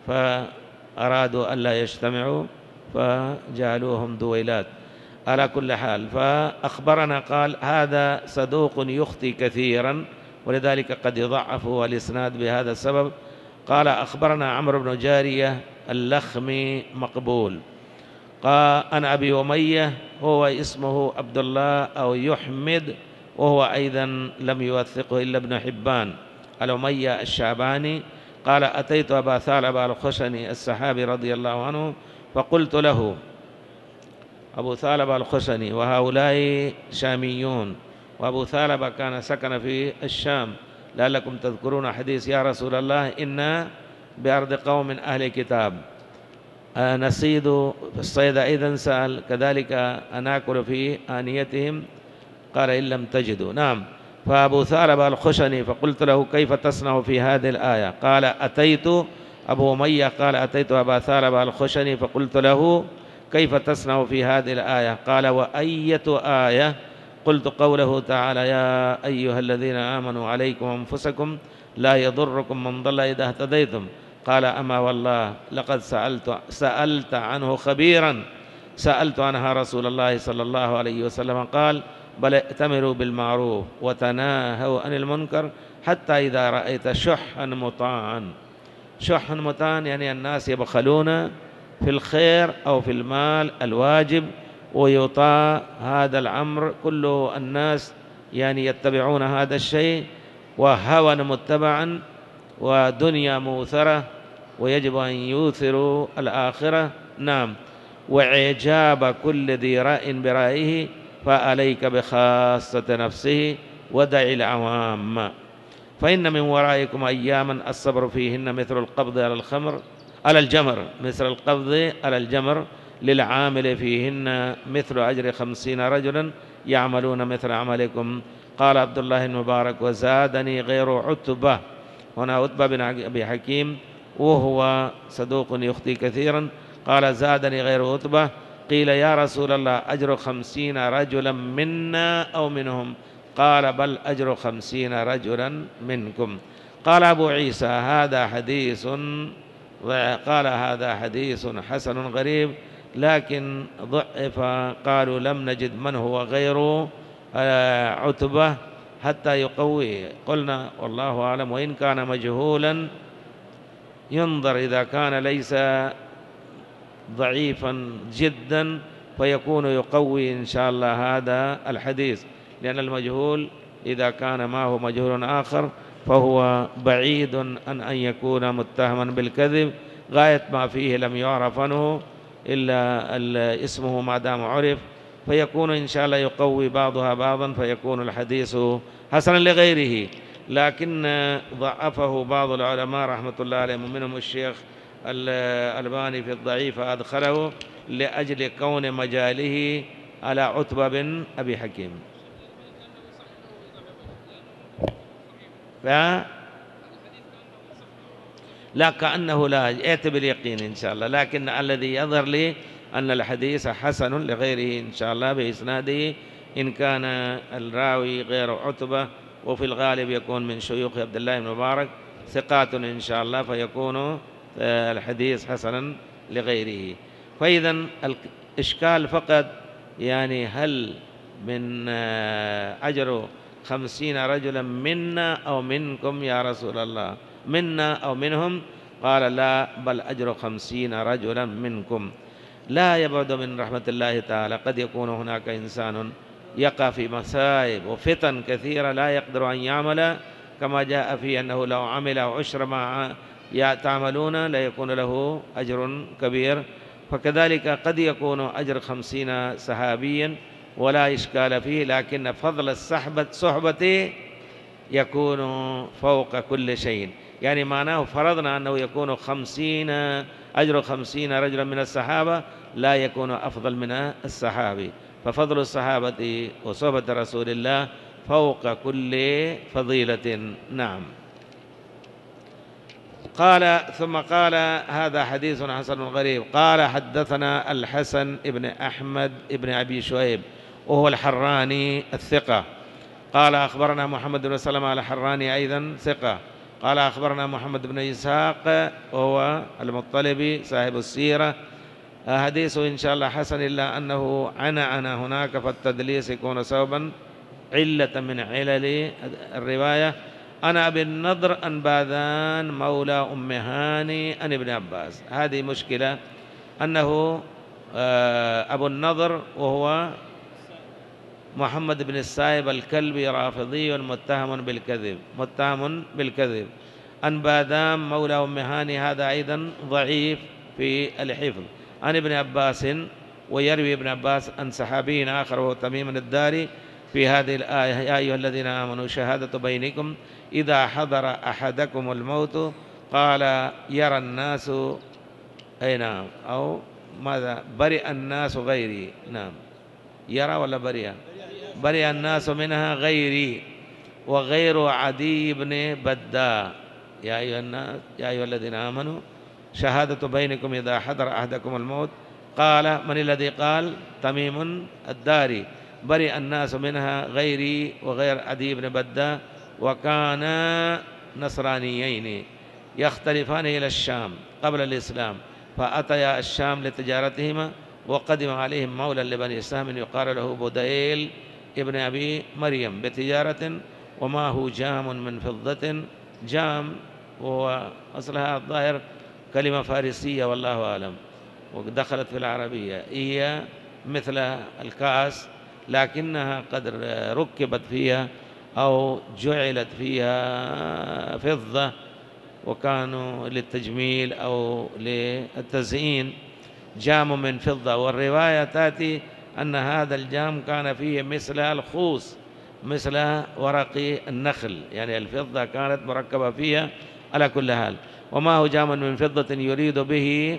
فأرادوا ألا يجتمعوا فجعلوهم دويلات. على كل حال، فأخبرنا قال هذا صدوق يخطي كثيرا، ولذلك قد يضعفه الإسناد بهذا السبب. قال أخبرنا عمرو بن جارية اللخمي مقبول. قال عن أبي أمية هو اسمه عبد الله أو يحمد، وهو أيضا لم يوثقه إلا ابن حبان، الأمية الشعباني قال أتيت أبا ثعلبة الخشني السحابي رضي الله عنه فقلت له، أبو ثعلبة الخشني وهؤلاء شاميون، وأبو ثعلبة كان سكن في الشام، لعلكم تذكرون حديث يا رسول الله إنا بأرض قوم من أهل كتاب نصيد في الصيد، إذن سأل كذلك أناكل في آنيتهم؟ قال إن لم تجدوا. نعم. فأبو ثعلبة الخشني فقلت له كيف تصنع في هذه الآية؟ قال أتيت أبو أمية قال أتيت أبا ثعلبة الخشني فقلت له كيف تصنع في هذه الآية؟ قال وأية آية؟ قلت قوله تعالى يا أيها الذين آمنوا عليكم أنفسكم لا يضركم من ضل إذا اهتديتم. قال أما والله لقد سألت عنه خبيرا، سألت عنها رسول الله صلى الله عليه وسلم قال بل ائتمروا بالمعروف وتناهوا عن المنكر حتى إذا رأيت شحا مطاعا. شح مطاعا يعني الناس يبخلون في الخير أو في المال الواجب ويطاع هذا الأمر، كل الناس يعني يتبعون هذا الشيء، وهوى متبعا ودنيا موثرة، ويجب أن يوثروا الآخرة. نعم. وإعجاب كل ذي رأي برأيه، فعليك بخاصة نفسه ودع العوام، فإن من ورائكم أياما الصبر فيهن مثل القبض على الجمر مثل القبض على الجمر، للعامل فيهن مثل أجر 50 رجلا يعملون مثل عملكم. قال عبد الله المبارك وزادني غير عتبة، هنا عتبة بن أبي حكيم وهو صدوق يخطي كثيرا، قال زادني غير عتبة. قيل يا رسول الله أجر 50 رجلا منا أو منهم؟ قال بل أجر 50 رجلا منكم. قال أبو عيسى هذا حديث، قال هذا حديث حسن غريب لكن ضعف، قالوا لم نجد من هو غير عتبة حتى يقوي. قلنا والله أعلم، وإن كان مجهولا ينظر، إذا كان ليس ضعيفا جدا فيكون يقوي إن شاء الله هذا الحديث، لأن المجهول إذا كان معه مجهول آخر فهو بعيد عن أن يكون متهما بالكذب، غاية ما فيه لم يعرف عنه إلا اسمه ما دام عرف، فيكون إن شاء الله يقوي بعضها بعضا فيكون الحديث حسنا لغيره. لكن ضعفه بعض العلماء رحمة الله عليهم، ومنهم الشيخ الألباني في الضعيف أدخله لأجل كون مجاله على عتبة بن أبي حكيم. لا كأنه لا يأتي باليقين إن شاء الله، لكن الذي يظهر لي أن الحديث حسن لغيره إن شاء الله بإسناده، إن كان الراوي غير عتبة، وفي الغالب يكون من شيوخ عبد الله بن مبارك ثقات إن شاء الله، فيكون الحديث حسنا لغيره. فإذا الإشكال فقط يعني هل من أجر 50 رجلا منا أو منكم يا رسول الله؟ منا أو منهم؟ قال لا بل أجر 50 رجلا منكم. لا يبعد من رحمة الله تعالى، قد يكون هناك إنسان يقع في مصائب وفتن كثيرة لا يقدر أن يعمل، كما جاء في أنه لو عمل 10 ما تعملون لا يكون له أجر كبير، فكذلك قد يكون أجر 50 صحابيا ولا إشكال فيه، لكن فضل الصحبة يكون فوق كل شيء. يعني معناه فرضنا أنه يكون 50 أجر 50 رجلا من الصحابة لا يكون أفضل من الصحابي، ففضل الصحابة وصحبة رسول الله فوق كل فضيلة. نعم. قال ثم قال هذا حديث حسن غريب. قال حدثنا الحسن بن أحمد بن أبي شعيب وهو الحراني الثقة، قال أخبرنا محمد بن سلمة الحراني أيضا ثقة، قال أخبرنا محمد بن إسحاق وهو المطلبي صاحب السيرة. حديثه إن شاء الله حسن، إلا أنه عنعن هناك، فالتدليس يكون سببا علة من علل الرواية. أنا أبي النضر أن باذان مولى أم هاني عن ابن عباس. هذه مشكلة، أنه أبو النضر وهو محمد بن السائب الكلبي رافضي متهم بالكذب، عن بادام مولى أم هاني، هذا أيضا ضعيف في الحفظ، عن ابن عباس. ويروي ابن عباس عن صحابي آخر وهو تميم الداري في هذه الآية: يا أيها الذين آمنوا شهادة بينكم إذا حضر أحدكم الموت قال يرى الناس، أي نعم، أو ماذا، برئ الناس غيري، نعم، يرى ولا برئ؟ برئ الناس منها غيري وغير عدي بن بداء. يا أيها الناس، يا أيها الذين آمنوا شهادة بينكم إذا حضر أحدكم الموت قال، من الذي قال؟ تميم الداري: برئ الناس منها غيري وغير عدي بن بداء، وكانا نصرانيين يختلفان إلى الشام قبل الإسلام، فأتيا الشام لتجارتهما، وقدم عليهم مولى لبني سهم يقال له بديل ابن أبي مريم بتجارة، وما هو جام من فضة. جام وأصلها الظاهر كلمة فارسية والله أعلم، ودخلت في العربية، هي مثل الكأس لكنها قد ركبت فيها أو جعلت فيها فضة، وكانوا للتجميل أو للتزيين. جام من فضة. والرواية تأتي أن هذا الجام كان فيه مثل الخوص، مثل ورق النخل، يعني الفضة كانت مركبة فيها. على كل حال، وما هو جام من فضة يريد به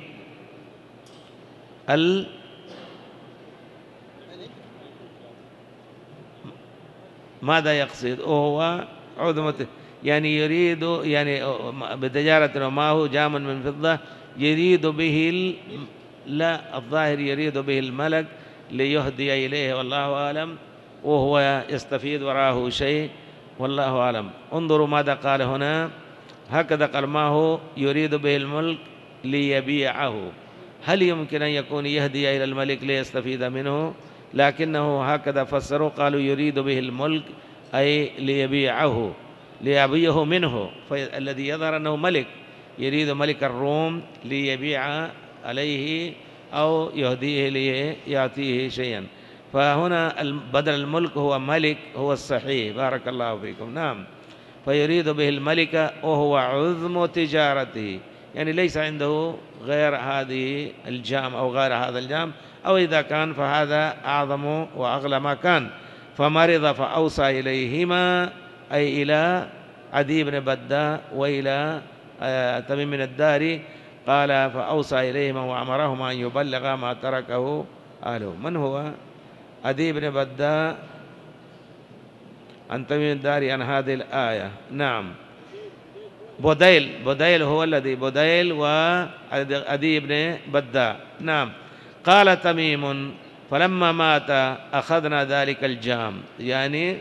ماذا يقصد؟ وهو عظمته، يعني يريد، يعني بتجارة، وما هو جام من فضة يريد به لا، الظاهر يريد به الملك ليهدي إليه والله أعلم، وهو يستفيد وراءه شيء والله أعلم. انظروا ماذا قال هنا، هكذا قال: ما هو يريد به الملك ليبيعه. هل يمكن أن يكون يهدي إلى الملك ليستفيد منه؟ لكنه هكذا فسروا، قالوا يريد به الملك أي ليبيعه، ليبيعه منه، فالذي يظهر أنه ملك، يريد ملك الروم ليبيع عليه أو يهديه ليعطيه شيئا. فهنا بدل الملك هو ملك، هو الصحيح، بارك الله فيكم. نعم، فيريد به الملك وهو عظم تجارته، يعني ليس عنده غير هذه الجام أو غير هذا الجام، أو إذا كان فهذا أعظم وأغلى ما كان. فمرض فأوصى إليهما، أي إلى عدي بن بداء وإلى تميم الداري، قال فأوصى إليهما وأمرهما أن يبلغا ما تركه أهله. من هو عدي بن بداء عن تميم الداري عن هذه الآية؟ نعم، بديل هو الذي بديل وعدي بن بداء. نعم. قال تميم: فلما مات أخذنا ذلك الجام، يعني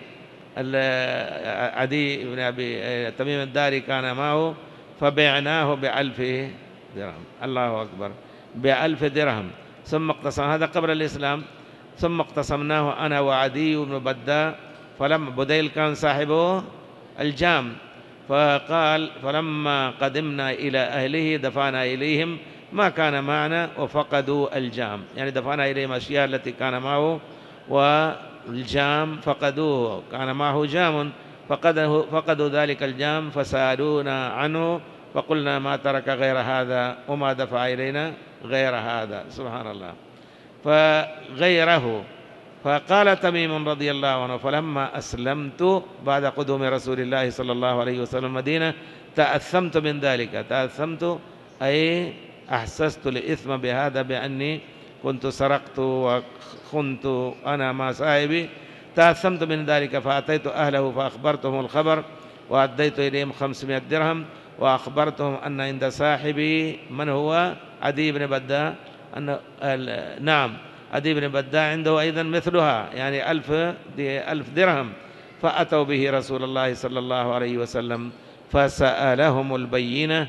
عدي بن أبي تميم الداري كان معه، فبعناه ب1000 درهم. الله أكبر، ب1000 درهم. ثم اقتسم، هذا قبل الإسلام، ثم اقتسمناه أنا وعدي بن بداء. فلما بديل كان صاحبه الجام، فقال: فلما قدمنا إلى أهله دفعنا إليهم ما كان معنا وفقدوا الجام، يعني دفعنا إليهم أشياء التي كان معه، والجام فقدوه، كان معه جام فقدوا ذلك الجام، فسألونا عنه فقلنا ما ترك غير هذا وما دفع إلينا غير هذا. سبحان الله. فغيره. فقال تميم رضي الله عنه: فلما أسلمت بعد قدوم رسول الله صلى الله عليه وسلم المدينة تأثمت من ذلك. تأثمت أي أحسست الإثم بهذا، بأني كنت سرقت وخنت أنا مع صاحبي. تأثمت من ذلك، فأتيت أهله فأخبرتهم الخبر، وأديت إليهم 500 درهم، وأخبرتهم أن عند صاحبي من هو عدي بن بداء، أن نعم عدي بن بداء عنده أيضا مثلها، يعني 1000 درهم. فأتوا به رسول الله صلى الله عليه وسلم فسألهم البينة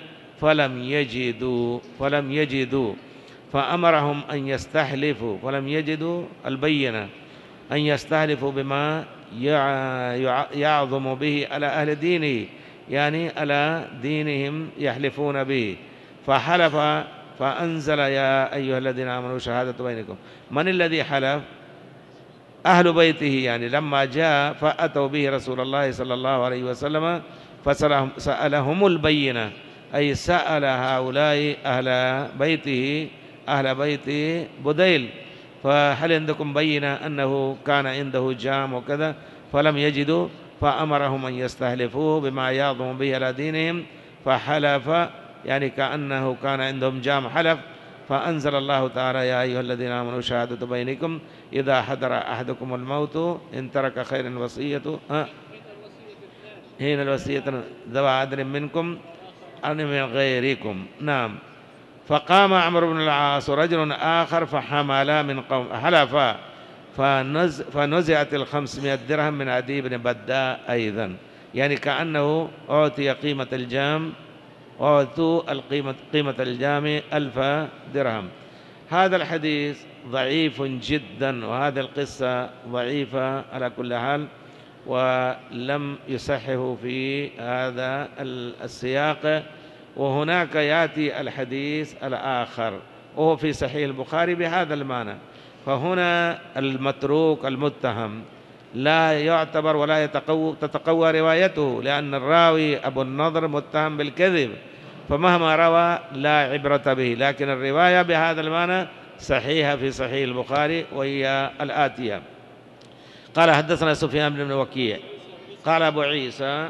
فلم يجدوا فأمرهم أن يستحلفوا، فلم يجدوا البينة، أن يستحلفوا بما يعظم به على أهل دينه، يعني على دينهم يحلفون به. فحلف، فأنزل يا أيها الذين آمنوا شهادة بينكم. من الذي حلف؟ أهل بيته، يعني لما جاء فأتوا به رسول الله صلى الله عليه وسلم فسألهم البينة، أي سأل هؤلاء أهل بيت بديل، فهل عندكم بينة أنه كان عنده جام وكذا، فلم يجدوا، فأمرهم أن يستهلفوه بما يعظم به على دينهم، فحلف، يعني كأنه كان عندهم جام حلف، فأنزل الله تعالى: يا أيها الذين آمنوا شهادة بينكم إذا حضر أحدكم الموت إن ترك خير الوصية حين الوصية ذوى عدل منكم أن من غيركم. نعم. فقام عمرو بن العاص ورجل آخر فحملا من قوم حلفا، فنزعت 500 درهم من عدي بن بداء أيضا، يعني كأنه أعطي قيمة الجام، أعطوا قيمة الجام 1000 درهم. هذا الحديث ضعيف جدا، وهذه القصة ضعيفة على كل حال، ولم يصحه في هذا السياق. وهناك يأتي الحديث الآخر وهو في صحيح البخاري بهذا المعنى، فهنا المتروك المتهم لا يعتبر ولا تتقوى روايته، لأن الراوي أبو النضر متهم بالكذب، فمهما روى لا عبرة به، لكن الرواية بهذا المعنى صحيحة في صحيح البخاري، وهي الآتية: قال حدثنا سفيان بن وكيع قال أبو عيسى،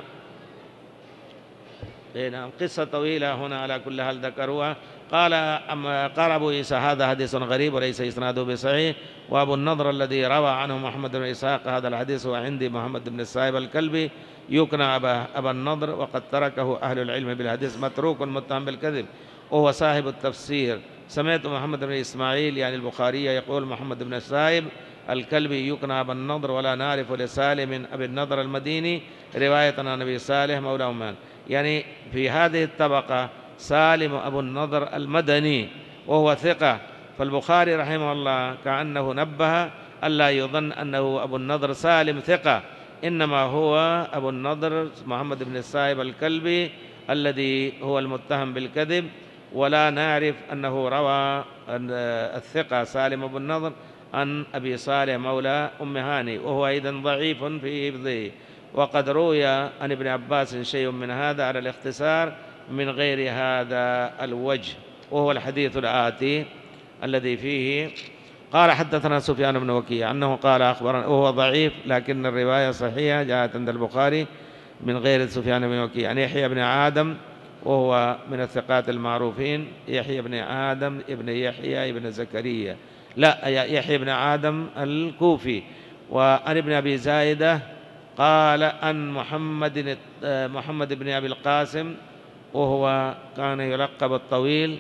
نعم قصة طويلة هنا على كل حال ذكروها. قال أبو عيسى هذا حديث غريب وليس إسناده بصحيح، وأبو النضر الذي روى عنه محمد بن إسحاق هذا الحديث وعندي محمد بن السائب الكلبي يكنى أبا النضر، وقد تركه أهل العلم بالحديث، متروك متهم بالكذب، وهو صاحب التفسير. سمعت محمد بن إسماعيل يعني البخاري يقول محمد بن السائب الكلبي يكنى أبا النضر، ولا نعرف لسالم أبي النضر المديني رواية عن أبي صالح مولى عمان، يعني في هذه الطبقة سالم أبو النضر المدني وهو ثقة، فالبخاري رحمه الله كأنه نبه ألا يظن أنه أبو النضر سالم ثقة، إنما هو أبو النضر محمد بن السائب الكلبي الذي هو المتهم بالكذب، ولا نعرف أنه روى الثقة سالم أبو النضر عن أبي صالح مولى أم هاني، وهو أيضا ضعيف في حفظه. وقد روي عن ابن عباس شيء من هذا على الاختصار من غير هذا الوجه، وهو الحديث الآتي الذي فيه: قال حدثنا سفيان بن وكيع أنه قال أخبرنا، وهو ضعيف لكن الرواية صحيحة جاءت عند البخاري من غير سفيان بن وكيع، يعني يحيى بن آدم وهو من الثقات المعروفين، يحيى بن آدم ابن يحيى ابن زكريا، لا يحيى بن آدم الكوفي. وعن ابن أبي زايدة قال عن محمد بن أبي القاسم وهو كان يلقب الطويل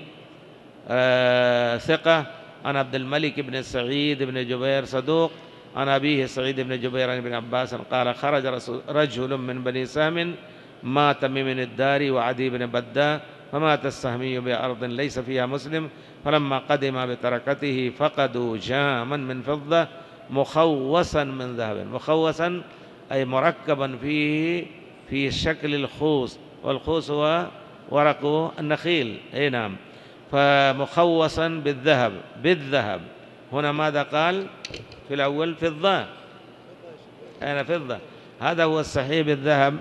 ثقة، عن عبد الملك بن سعيد بن جبير صدوق، عن أبيه سعيد بن جبير عن ابن عباس قال: خرج رجل من بني سهم مات تميم الداري وعدي بن بداء، فمات السهمي بأرض ليس فيها مسلم، فلما قدم بتركته فقدوا جاما من فضة مخوصا من ذهب، مخوصا أي مركبا فيه في شكل الخوص، والخوص هو ورق النخيل، أي نعم، فمخوصا بالذهب. هنا ماذا قال في الأول؟ فضة، أنا فضة، هذا هو الصحيح بالذهب.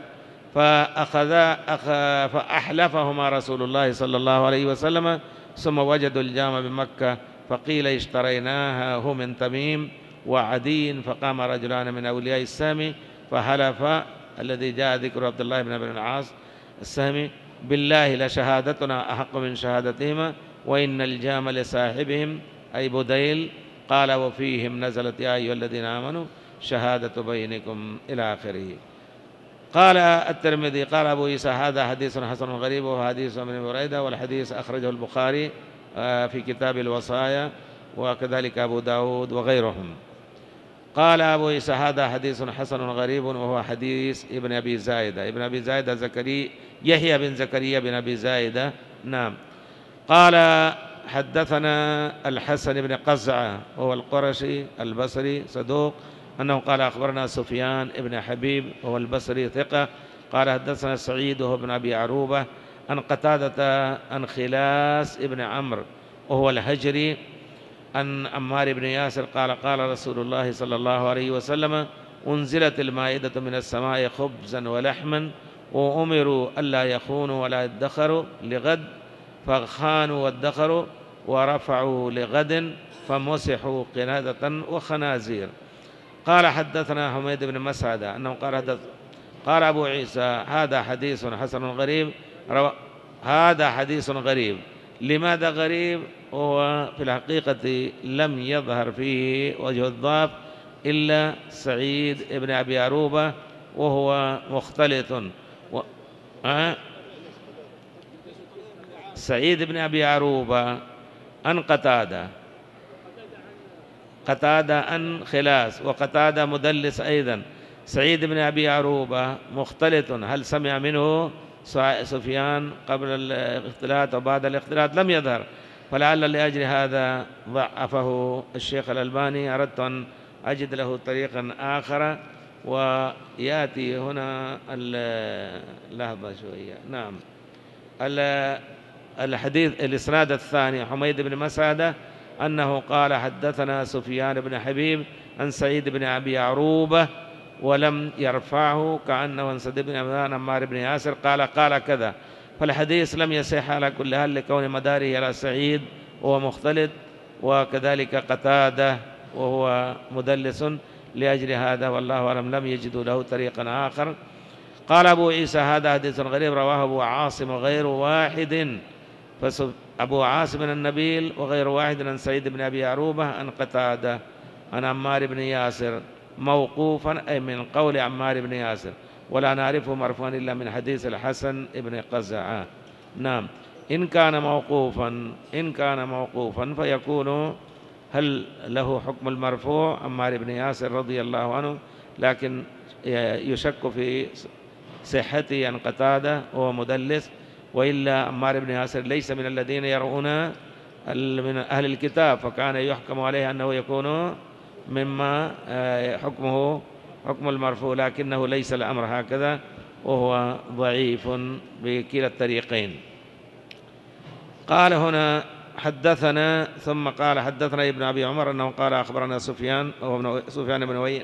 فأحلفهما رسول الله صلى الله عليه وسلم، ثم وجدوا الجام بمكة، فقيل اشتريناها من تميم وعدي، فقام رجلان من أولياء السامي فحلف، الذي جاء ذكر عبد الله بن أبي العاص السامي: بالله لشهادتنا أحق من شهادتهما، وإن الجام لصاحبهم أي بديل. قال: وفيهم نزلت يا أيها الذين آمنوا شهادة بينكم إلى آخره. قال الترمذي قال أبو عيسى هذا حديث حسن غريب، وهو حديث ابن بريدة، والحديث أخرجه البخاري في كتاب الوصايا، وكذلك أبو داود وغيرهم. قال أبو عيسى هذا حديث حسن غريب، وهو حديث ابن أبي زايدة زكريا يحيى بن زكريا بن أبي زايدة. نعم. قال حدثنا الحسن بن قزعة وهو القرشي البصري صدوق، أنه قال أخبرنا سفيان بن حبيب وهو البصري ثقة، قال حدثنا سعيد وهو ابن أبي عروبة عن قتادة عن خلاس بن عمرو وهو الهجري عن عمار بن ياسر قال: قال رسول الله صلى الله عليه وسلم: أنزلت المائدة من السماء خبزا ولحما وأمروا ألا يخونوا ولا يدخروا لغد، فخانوا وادخروا ورفعوا لغد فمسحوا قردة وخنازير. قال حدثنا حميد بن مسعدة أنه قال أبو عيسى هذا حديث حسن غريب. هذا حديث غريب. لماذا غريب؟ هو في الحقيقة لم يظهر فيه وجه الضعف إلا سعيد بن أبي عروبة وهو مختلط سعيد بن أبي عروبة عن قتادة عن خلاس، وقتادة مدلس أيضا. سعيد بن أبي عروبة مختلط، هل سمع منه سفيان قبل الاختلاط وبعد الاختلاط؟ لم يظهر، فلعل لأجل هذا ضعفه الشيخ الألباني. أردت أن أجد له طريقا آخر. ويأتي هنا لحظة شوية. نعم، الحديث الإسناد الثاني حميد بن مسعدة أنه قال حدثنا سفيان بن حبيب عن سعيد بن أبي عروبة، ولم يرفعه، كأنه عن سعيد بن عمار بن ياسر قال كذا. فالحديث لم يصح على كل حال لكون مداره على سعيد وهو مختلط، وكذلك قتادة وهو مدلس. لأجل هذا والله أعلم لم يجدوا له طريقا آخر. قال أبو عيسى هذا حديث غريب رواه أبو عاصم وغير واحد، أبو عاصم النبيل وغير واحد عن سعيد بن أبي عروبة عن قتادة عن عمار بن ياسر موقوفا، أي من قول عمار بن ياسر، ولا نعرفه مرفوعا إلا من حديث الحسن بن قزعة. نعم، إن كان موقوفا فيكون هل له حكم المرفوع عمار بن ياسر رضي الله عنه، لكن يشك في صحته عن قتادة وهو مدلس. وإلا عمار بن ياسر ليس من الذين يرؤون من أهل الكتاب، فكان يحكم عليه أنه يكون مما حكمه حكم المرفوع، لكنه ليس الأمر هكذا، وهو ضعيف بكلا الطريقين. قال هنا حدثنا، ثم قال حدثنا ابن أبي عمر أنه قال أخبرنا سفيان بن وهيب.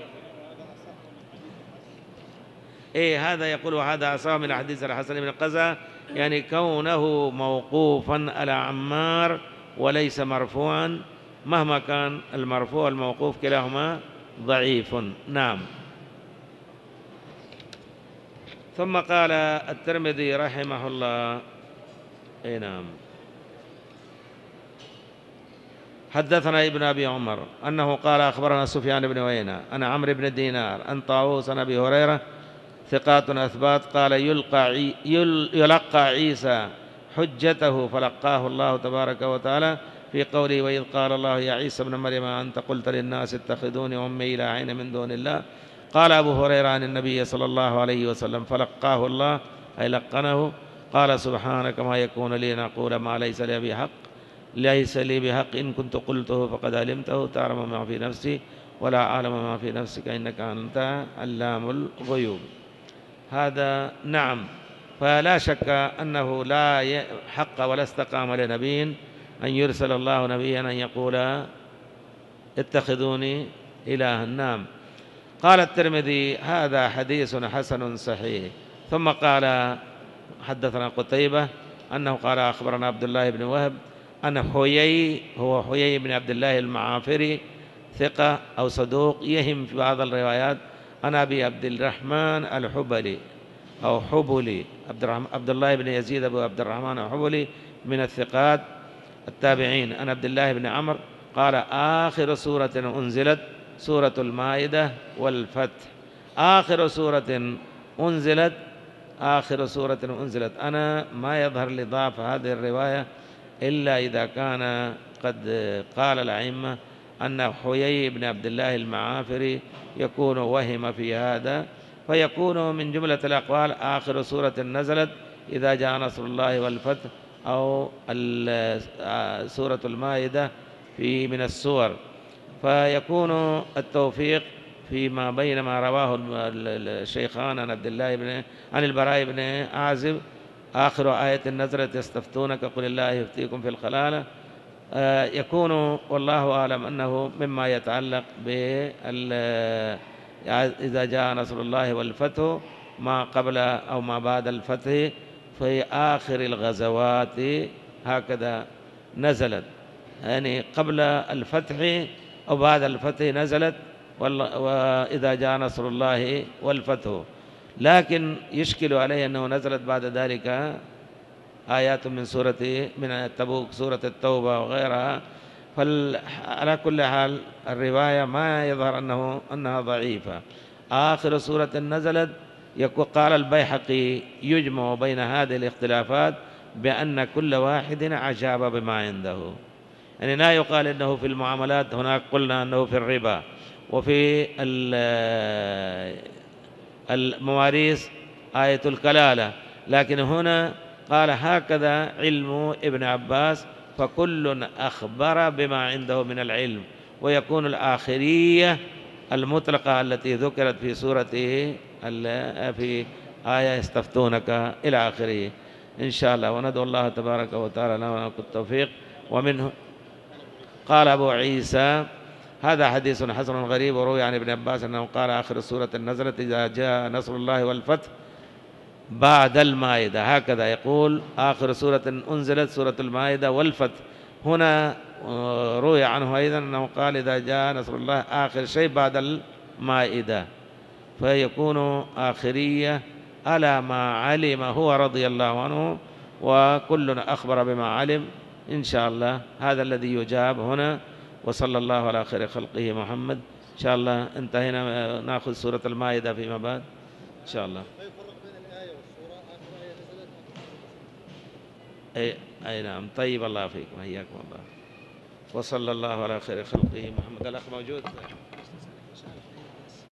هذا يقول هذا أصاب من حديث الحسن بن قزعة، يعني كونه موقوفا على عمار وليس مرفوعا، مهما كان المرفوع والموقوف كلاهما ضعيف. نعم. ثم قال الترمذي رحمه الله نعم حدثنا ابن أبي عمر أنه قال أخبرنا سفيان بن عيينة عن عمرو بن دينار عن طاووس عن أبي هريرة ثقات أثبات قال يلقى عيسى حجته فلقاه الله تبارك وتعالى في قوله وإذ قال الله يا عيسى ابن مريم أنت قلت للناس اتخذوني وأمي إلهين من دون الله. قال أبو هريرة عن النبي صلى الله عليه وسلم فلقاه الله أي لقنه قال سبحانك ما يكون لي أن أقول ما ليس لي بحق إن كنت قلته فقد علمته تعلم ما في نفسي ولا أعلم ما في نفسك إنك أنت علام الغيوب. هذا نعم، فلا شك أنه لا حق ولا استقام لنبي أن يرسل الله نبيا أن يقول اتخذوني إلها. نعم. قال الترمذي هذا حديث حسن صحيح. ثم قال حدثنا قتيبة أنه قال أخبرنا عبد الله بن وهب أن حيي بن عبد الله المعافري ثقة أو صدوق يهم في بعض الروايات. أنا أبي عبد الرحمن الحبلي أو حبلي عبد الله بن يزيد أبو عبد الرحمن الحبلي من الثقات التابعين. أنا عبد الله بن عمرو قال آخر سورة أنزلت سورة المائدة والفتح. آخر سورة أنزلت. أنا ما يظهر لي ضعف هذه الرواية إلا إذا كان قد قال الأئمة أن حيي بن عبد الله المعافري يكون وهم في هذا، فيكون من جملة الأقوال آخر سورة نزلت إذا جاء نصر الله والفتح أو سورة المائدة من السور. فيكون التوفيق فيما بين ما رواه الشيخان عن البراء بن عازب آخر آية نزلت يستفتونك قل الله يفتيكم في الخلالة، يكون والله أعلم أنه مما يتعلق إذا جاء نصر الله والفتح ما قبل أو ما بعد الفتح في آخر الغزوات هكذا نزلت، يعني قبل الفتح أو بعد الفتح نزلت، وإذا جاء نصر الله والفتح. لكن يشكل عليه أنه نزلت بعد ذلك آيات من تبوك، سورة التوبة وغيرها. على كل حال الرواية ما يظهر أنها ضعيفة. آخر سورة نزلت قال البيهقي يجمع بين هذه الاختلافات بأن كل واحد أجاب بما عنده، يعني لا يقال أنه في المعاملات، هناك قلنا أنه في الربا وفي المواريث آية الكلالة، لكن هنا قال هكذا علم ابن عباس، فكل أخبر بما عنده من العلم، ويكون الآخرية المطلقة التي ذكرت في في آية يستفتونك إلى آخره إن شاء الله. وندعو الله تبارك وتعالى لنا ولكم التوفيق. ومنه قال أبو عيسى هذا حديث حسن غريب، وروي عن ابن عباس أنه قال آخر سورة نزلت إذا جاء نصر الله والفتح بعد المائدة، هكذا يقول آخر سورة أنزلت سورة المائدة والفتح. هنا روي عنه أيضا أنه قال إذا جاء نصر الله آخر شيء بعد المائدة، فيكون آخرية على ما علم هو رضي الله عنه، وكلنا أخبر بما علم إن شاء الله. هذا الذي يجاب هنا. وصلى الله على خير خلقه محمد. إن شاء الله انتهينا، نأخذ سورة المائدة فيما بعد إن شاء الله. أي نعم. طيب الله فيكم، حياكم الله. وصلى الله على خير خلقه محمد. الأخ موجود؟